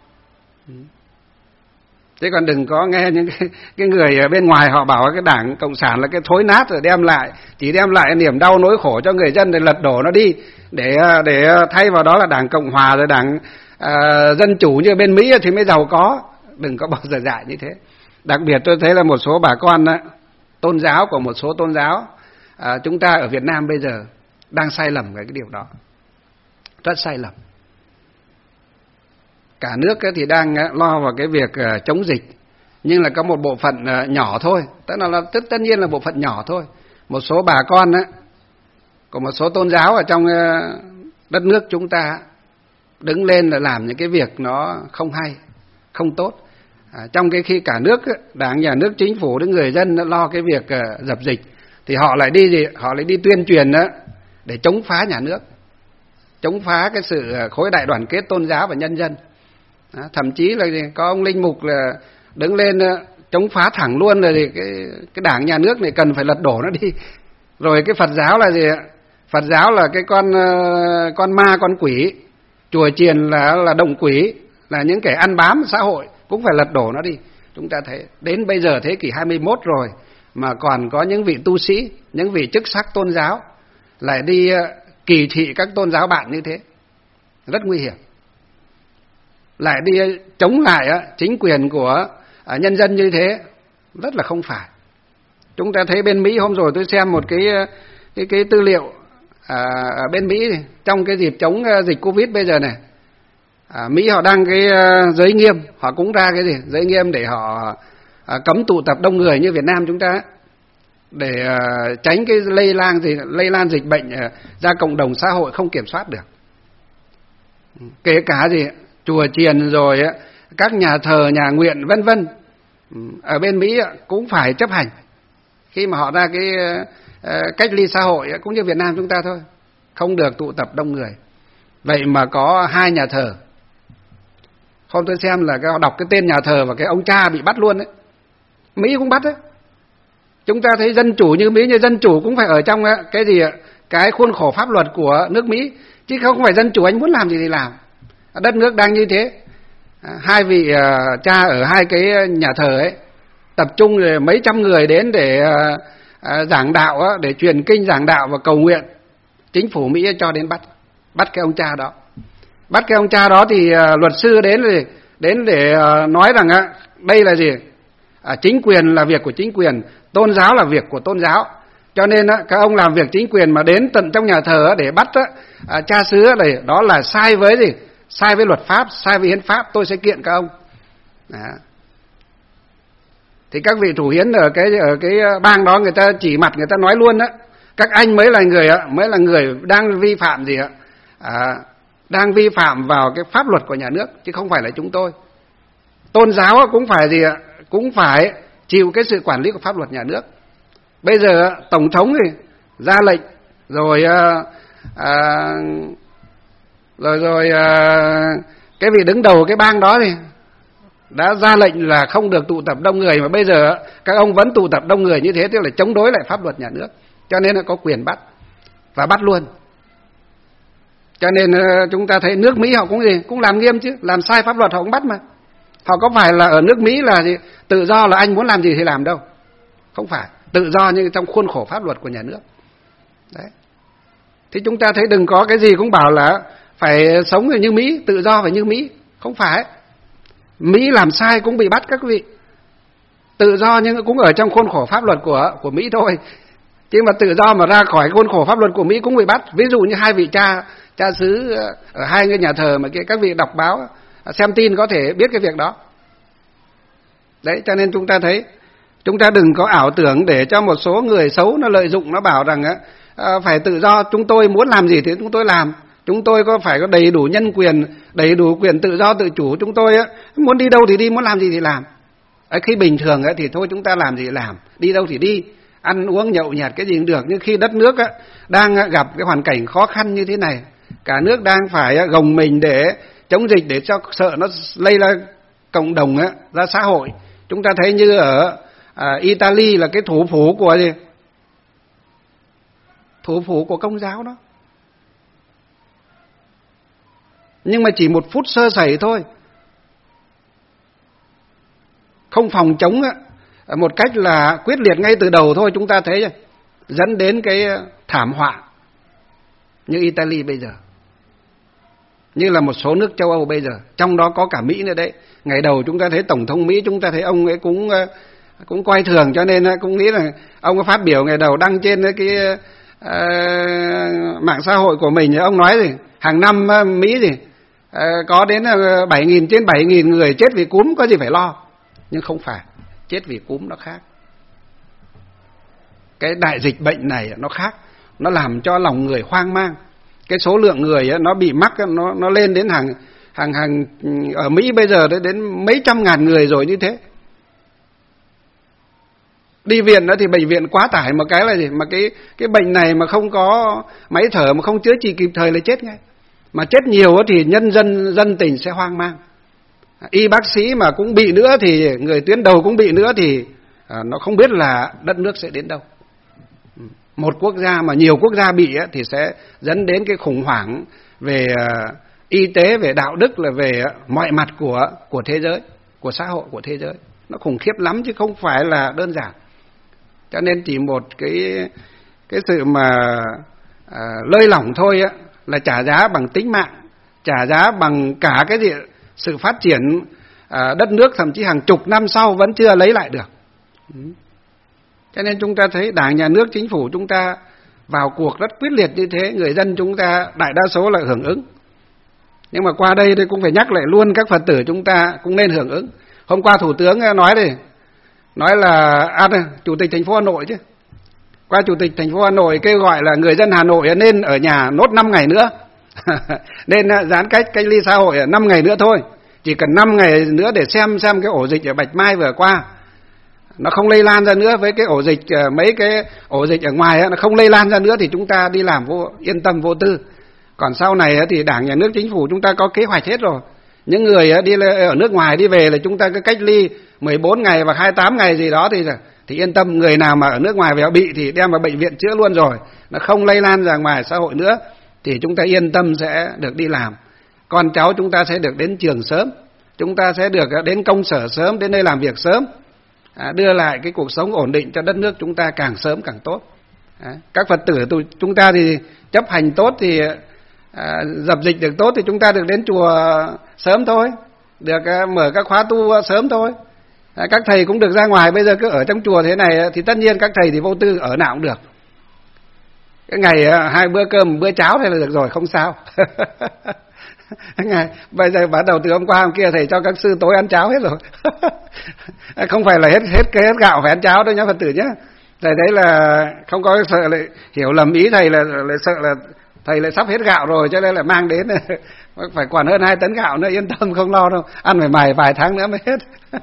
B: Thế còn đừng có nghe những cái người ở bên ngoài họ bảo cái Đảng Cộng sản là cái thối nát, rồi chỉ đem lại niềm đau nỗi khổ cho người dân, để lật đổ nó đi, để thay vào đó là Đảng Cộng hòa rồi Đảng Dân chủ như bên Mỹ thì mới giàu có. Đừng có bao giờ dại như thế. Đặc biệt tôi thấy là một số bà con tôn giáo của một số tôn giáo chúng ta ở Việt Nam bây giờ đang sai lầm về cái điều đó, rất sai lầm. Cả nước thì đang lo vào cái việc chống dịch, nhưng là có một bộ phận nhỏ thôi, tất nhiên là bộ phận nhỏ thôi. Một số bà con của một số tôn giáo ở trong đất nước chúng ta đứng lên là làm những cái việc nó không hay, không tốt. Trong cái khi cả nước, Đảng, Nhà nước, Chính phủ đến người dân lo cái việc dập dịch, thì họ lại đi tuyên truyền để chống phá nhà nước, chống phá cái sự khối đại đoàn kết tôn giáo và nhân dân. Thậm chí là có ông linh mục là đứng lên chống phá thẳng luôn, là cái Đảng, Nhà nước này cần phải lật đổ nó đi. Rồi cái Phật giáo là gì ạ? Phật giáo là cái con ma, con quỷ. Chùa chiền là động quỷ, là những kẻ ăn bám xã hội, cũng phải lật đổ nó đi. Chúng ta thấy đến bây giờ thế kỷ 21 rồi mà còn có những vị tu sĩ, những vị chức sắc tôn giáo lại đi kỳ thị các tôn giáo bạn như thế, rất nguy hiểm. Lại đi chống lại chính quyền của nhân dân như thế, rất là không phải. Chúng ta thấy bên Mỹ, hôm rồi tôi xem một cái tư liệu ở bên Mỹ này, trong cái dịp chống dịch Covid bây giờ này, Mỹ họ đăng cái giới nghiêm, họ cũng ra cái gì giới nghiêm để họ cấm tụ tập đông người như Việt Nam chúng ta, để tránh cái lây lan dịch bệnh ra cộng đồng xã hội không kiểm soát được. Kể cả chùa chiền rồi các nhà thờ, nhà nguyện vân vân, ở bên Mỹ cũng phải chấp hành khi mà họ ra cái cách ly xã hội, cũng như Việt Nam chúng ta thôi, không được tụ tập đông người. Vậy mà có 2 nhà thờ, hôm tôi xem là họ đọc cái tên nhà thờ và cái ông cha bị bắt luôn đấy. Mỹ cũng bắt đấy. Chúng ta thấy dân chủ như Mỹ, như dân chủ cũng phải ở trong cái khuôn khổ pháp luật của nước Mỹ, chứ không phải dân chủ anh muốn làm gì thì làm. Đất nước đang như thế. 2 vị cha ở 2 cái nhà thờ ấy tập trung rồi mấy trăm người đến để giảng đạo, để truyền kinh giảng đạo và cầu nguyện. Chính phủ Mỹ cho đến bắt cái ông cha đó. Bắt cái ông cha đó thì luật sư đến để nói rằng đây là gì? Chính quyền là việc của chính quyền, tôn giáo là việc của tôn giáo. Cho nên các ông làm việc chính quyền mà đến tận trong nhà thờ để bắt cha xứ này, đó là sai với gì? Sai với luật pháp, sai với hiến pháp, tôi sẽ kiện các ông. Thì các vị thủ hiến ở cái bang đó, người ta chỉ mặt người ta nói luôn đó, các anh mới là người đang vi phạm gì ạ? Đang vi phạm vào cái pháp luật của nhà nước, chứ không phải là chúng tôi. Tôn giáo cũng phải gì ạ? Cũng phải chịu cái sự quản lý của pháp luật nhà nước. Bây giờ tổng thống thì ra lệnh rồi Rồi cái vị đứng đầu cái bang đó thì đã ra lệnh là không được tụ tập đông người, mà bây giờ các ông vẫn tụ tập đông người như thế, tức là chống đối lại pháp luật nhà nước, cho nên là có quyền bắt và bắt luôn. Cho nên chúng ta thấy nước Mỹ họ cũng làm nghiêm chứ, làm sai pháp luật họ cũng bắt mà. Họ có phải là ở nước Mỹ là gì, tự do là anh muốn làm gì thì làm đâu, không phải tự do nhưng trong khuôn khổ pháp luật của nhà nước. Đấy. Thì chúng ta thấy đừng có cái gì cũng bảo là phải sống như Mỹ, tự do phải như Mỹ, không phải. Mỹ làm sai cũng bị bắt các quý vị. Tự do nhưng cũng ở trong khuôn khổ pháp luật của Mỹ thôi. Chứ mà tự do mà ra khỏi khuôn khổ pháp luật của Mỹ cũng bị bắt. Ví dụ như hai vị cha xứ ở hai cái nhà thờ mà các vị đọc báo xem tin có thể biết cái việc đó. Đấy, cho nên chúng ta thấy, chúng ta đừng có ảo tưởng để cho một số người xấu nó lợi dụng, nó bảo rằng phải tự do, chúng tôi muốn làm gì thì chúng tôi làm. Chúng tôi phải có đầy đủ nhân quyền, đầy đủ quyền tự do tự chủ. Chúng tôi muốn đi đâu thì đi, muốn làm gì thì làm. Khi bình thường thì thôi chúng ta làm gì làm, đi đâu thì đi, ăn uống nhậu nhẹt cái gì cũng được. Nhưng khi đất nước đang gặp cái hoàn cảnh khó khăn như thế này, cả nước đang phải gồng mình để chống dịch, để cho sợ nó lây lan cộng đồng ra xã hội. Chúng ta thấy như ở Italy là cái thủ phủ của gì? Thủ phủ của Công giáo đó. Nhưng mà chỉ một phút sơ sẩy thôi, không phòng chống một cách là quyết liệt ngay từ đầu thôi, chúng ta thấy dẫn đến cái thảm họa như Italy bây giờ, như là một số nước châu Âu bây giờ, trong đó có cả Mỹ nữa đấy. Ngày đầu chúng ta thấy Tổng thống Mỹ, chúng ta thấy ông ấy cũng coi thường, cho nên cũng nghĩ là ông có phát biểu ngày đầu đăng trên cái mạng xã hội của mình, ông nói gì hàng năm Mỹ gì có đến 7.000 trên 7.000 người chết vì cúm, có gì phải lo. Nhưng không phải, chết vì cúm nó khác. Cái đại dịch bệnh này nó khác, nó làm cho lòng người hoang mang. Cái số lượng người nó bị mắc nó lên đến hàng ở Mỹ bây giờ đến mấy trăm ngàn người rồi như thế. Đi viện đó thì bệnh viện quá tải, một cái là gì mà cái bệnh này mà không có máy thở mà không chữa trị kịp thời là chết ngay. Mà chết nhiều thì dân tình sẽ hoang mang. Y bác sĩ mà cũng bị nữa thì người tuyến đầu cũng bị nữa thì nó không biết là đất nước sẽ đến đâu. Một quốc gia mà nhiều quốc gia bị thì sẽ dẫn đến cái khủng hoảng về y tế, về đạo đức, là về mọi mặt của thế giới, của xã hội, của thế giới. Nó khủng khiếp lắm chứ không phải là đơn giản. Cho nên chỉ một cái sự mà lơi lỏng thôi là trả giá bằng tính mạng, trả giá bằng cả cái gì, sự phát triển đất nước thậm chí hàng chục năm sau vẫn chưa lấy lại được. Cho nên chúng ta thấy Đảng, Nhà nước, Chính phủ chúng ta vào cuộc rất quyết liệt như thế, người dân chúng ta đại đa số là hưởng ứng. Nhưng mà qua đây thì cũng phải nhắc lại luôn các Phật tử chúng ta cũng nên hưởng ứng. Hôm qua Thủ tướng nói là Chủ tịch thành phố Hà Nội chứ. Qua Chủ tịch thành phố Hà Nội kêu gọi là người dân Hà Nội nên ở nhà nốt 5 ngày nữa. Nên giãn cách ly xã hội 5 ngày nữa thôi. Chỉ cần 5 ngày nữa để xem cái ổ dịch ở Bạch Mai vừa qua nó không lây lan ra nữa, với cái ổ dịch, mấy cái ổ dịch ở ngoài nó không lây lan ra nữa thì chúng ta đi làm yên tâm vô tư. Còn sau này thì Đảng, Nhà nước, Chính phủ chúng ta có kế hoạch hết rồi. Những người đi ở nước ngoài đi về là chúng ta cứ cách ly 14 ngày và 28 ngày gì đó thì yên tâm. Người nào mà ở nước ngoài về bị thì đem vào bệnh viện chữa luôn rồi, nó không lây lan ra ngoài xã hội nữa thì chúng ta yên tâm sẽ được đi làm. Con cháu chúng ta sẽ được đến trường sớm, chúng ta sẽ được đến công sở sớm, đến nơi làm việc sớm, đưa lại cái cuộc sống ổn định cho đất nước chúng ta càng sớm càng tốt. Các Phật tử chúng ta thì chấp hành tốt thì dập dịch được tốt thì chúng ta được đến chùa sớm thôi, được mở các khóa tu sớm thôi. Các thầy cũng được ra ngoài, bây giờ cứ ở trong chùa thế này thì tất nhiên các thầy thì vô tư ở nào cũng được. Cái ngày 2 bữa cơm, bữa cháo thế là được rồi, không sao. Ngày bây giờ bắt đầu từ hôm qua hôm kia thầy cho các sư tối ăn cháo hết rồi. Không phải là hết gạo phải ăn cháo đâu nhá Phật tử nhé. Thầy đấy là không có sợ lại hiểu lầm ý thầy là sợ là thầy lại sắp hết gạo rồi cho nên là mang đến phải còn hơn 2 tấn gạo nữa, yên tâm không lo đâu, ăn phải mày vài tháng nữa mới hết.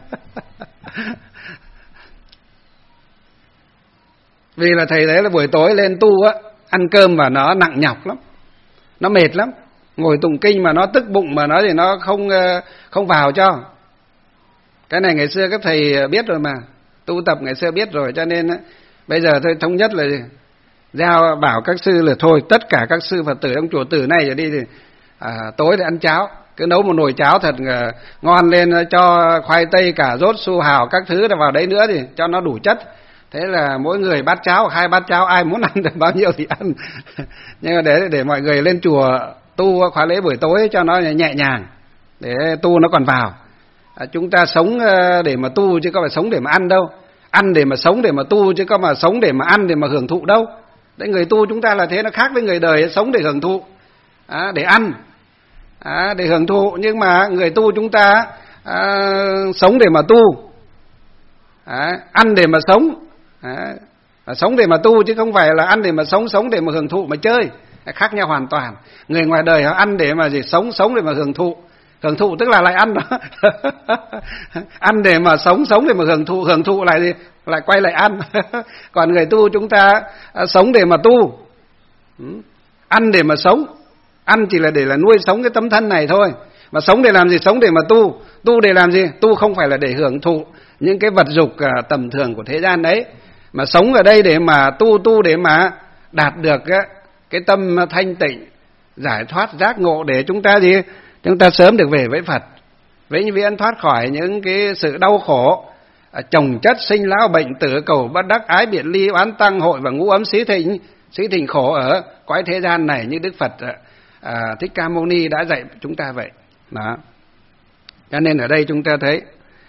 B: Vì là thầy đấy là buổi tối lên tu ăn cơm và nó nặng nhọc lắm, nó mệt lắm. ngồi tụng kinh mà nó tức bụng mà nó thì nó không vào cho. Cái này ngày xưa các thầy biết rồi mà, tu tập ngày xưa biết rồi, cho nên bây giờ thôi thống nhất là giao bảo các sư là thôi tất cả các sư Phật tử trong chùa từ này trở đi thì tối thì ăn cháo, cứ nấu một nồi cháo thật ngon lên, cho khoai tây, cà rốt, su hào các thứ vào đấy nữa thì cho nó đủ chất. Thế là mỗi người bát cháo, 2 bát cháo, ai muốn ăn được bao nhiêu thì ăn. Nhưng mà để mọi người lên chùa tu khóa lễ buổi tối cho nó nhẹ nhàng, để tu nó còn vào. Chúng ta sống để mà tu chứ có phải sống để mà ăn đâu, ăn để mà sống để mà tu chứ có mà sống để mà ăn để mà hưởng thụ đâu. Đấy, người tu chúng ta là thế, nó khác với người đời sống để hưởng thụ, để ăn, để hưởng thụ. Nhưng mà người tu chúng ta sống để mà tu, ăn để mà sống, sống để mà tu chứ không phải là ăn để mà sống để mà hưởng thụ mà chơi, khác nhau hoàn toàn. Người ngoài đời họ ăn để mà gì, sống để mà hưởng thụ tức là lại ăn đó. Ăn để mà sống để mà hưởng thụ lại gì, lại quay lại ăn. Còn người tu chúng ta sống để mà tu, ăn để mà sống. Ăn chỉ là để là nuôi sống cái tấm thân này thôi, mà sống để làm gì, sống để mà tu để làm gì, tu không phải là để hưởng thụ những cái vật dục tầm thường của thế gian đấy, mà sống ở đây để mà tu để mà đạt được cái tâm thanh tịnh, giải thoát giác ngộ, để chúng ta gì, chúng ta sớm được về với Phật, vĩnh viễn thoát khỏi những cái sự đau khổ, chồng chất, sinh lão, bệnh tử, cầu bất đắc, ái biệt ly, oán tăng hội và ngũ ấm xí thịnh khổ ở cõi thế gian này, như Đức Phật Thích Ca Mâu Ni đã dạy chúng ta vậy. Đó. Cho nên ở đây chúng ta thấy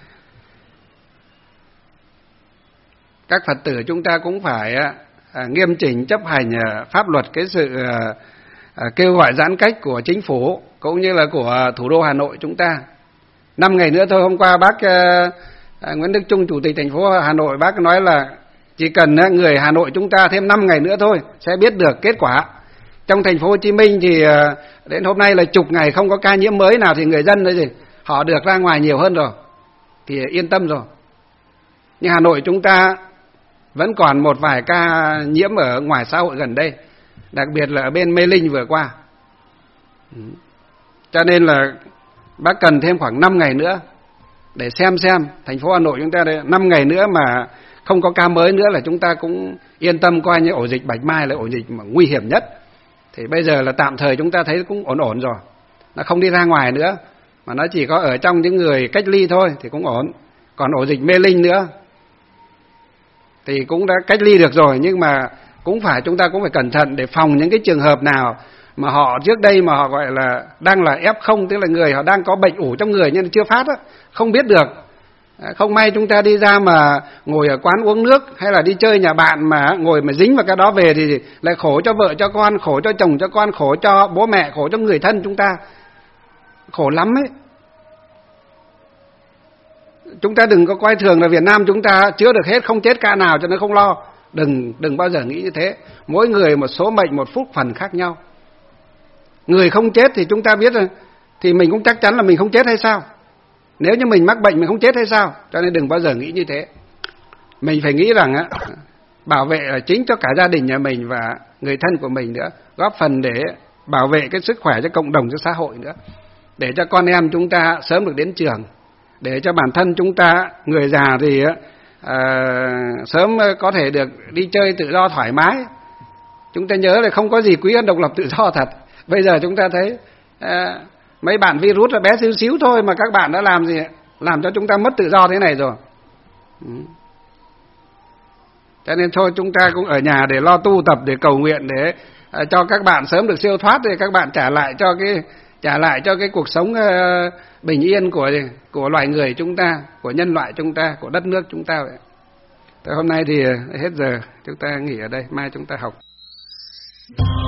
B: các Phật tử chúng ta cũng phải nghiêm chỉnh chấp hành pháp luật, cái sự kêu gọi giãn cách của chính phủ cũng như là của thủ đô Hà Nội chúng ta. 5 ngày nữa thôi, hôm qua bác Nguyễn Đức Chung, Chủ tịch thành phố Hà Nội, bác nói là chỉ cần người Hà Nội chúng ta thêm 5 ngày nữa thôi sẽ biết được kết quả. Trong thành phố Hồ Chí Minh thì đến hôm nay là chục ngày không có ca nhiễm mới nào, thì người dân đấy gì họ được ra ngoài nhiều hơn rồi thì yên tâm rồi. Nhưng Hà Nội chúng ta vẫn còn một vài ca nhiễm ở ngoài xã hội gần đây, đặc biệt là ở bên Mê Linh vừa qua. Cho nên là bác cần thêm khoảng 5 ngày nữa để xem thành phố Hà Nội chúng ta đây, 5 ngày nữa mà không có ca mới nữa là chúng ta cũng yên tâm, coi như ổ dịch Bạch Mai là ổ dịch mà nguy hiểm nhất. Thì bây giờ là tạm thời chúng ta thấy cũng ổn rồi, nó không đi ra ngoài nữa, mà nó chỉ có ở trong những người cách ly thôi thì cũng ổn. Còn ổ dịch Mê Linh nữa thì cũng đã cách ly được rồi, nhưng mà chúng ta cũng phải cẩn thận để phòng những cái trường hợp nào mà họ trước đây mà họ gọi là đang là F0, tức là người họ đang có bệnh ủ trong người nhưng chưa phát á, không biết được. Không may chúng ta đi ra mà ngồi ở quán uống nước hay là đi chơi nhà bạn mà ngồi mà dính vào cái đó về thì lại khổ cho vợ cho con, khổ cho chồng cho con, khổ cho bố mẹ, khổ cho người thân chúng ta, khổ lắm ấy. Chúng ta đừng có coi thường là Việt Nam chúng ta chữa được hết, không chết ca nào cho nên không lo. Đừng bao giờ nghĩ như thế. Mỗi người một số mệnh, một phúc phần khác nhau. Người không chết thì chúng ta biết rồi, thì mình cũng chắc chắn là mình không chết hay sao? Nếu như mình mắc bệnh mình không chết hay sao? Cho nên đừng bao giờ nghĩ như thế. Mình phải nghĩ rằng bảo vệ chính cho cả gia đình nhà mình và người thân của mình nữa, góp phần để bảo vệ cái sức khỏe cho cộng đồng, cho xã hội nữa, để cho con em chúng ta sớm được đến trường, để cho bản thân chúng ta người già thì sớm có thể được đi chơi tự do thoải mái. Chúng ta nhớ là không có gì quý hơn độc lập tự do thật. Bây giờ chúng ta thấy mấy bạn virus là bé xíu xíu thôi mà các bạn đã làm gì, làm cho chúng ta mất tự do thế này rồi. Cho nên thôi chúng ta cũng ở nhà để lo tu tập, để cầu nguyện để cho các bạn sớm được siêu thoát, để các bạn trả lại cho cái cuộc sống bình yên của loài người chúng ta, của nhân loại chúng ta, của đất nước chúng ta vậy. Thế hôm nay thì hết giờ, chúng ta nghỉ ở đây, mai chúng ta học.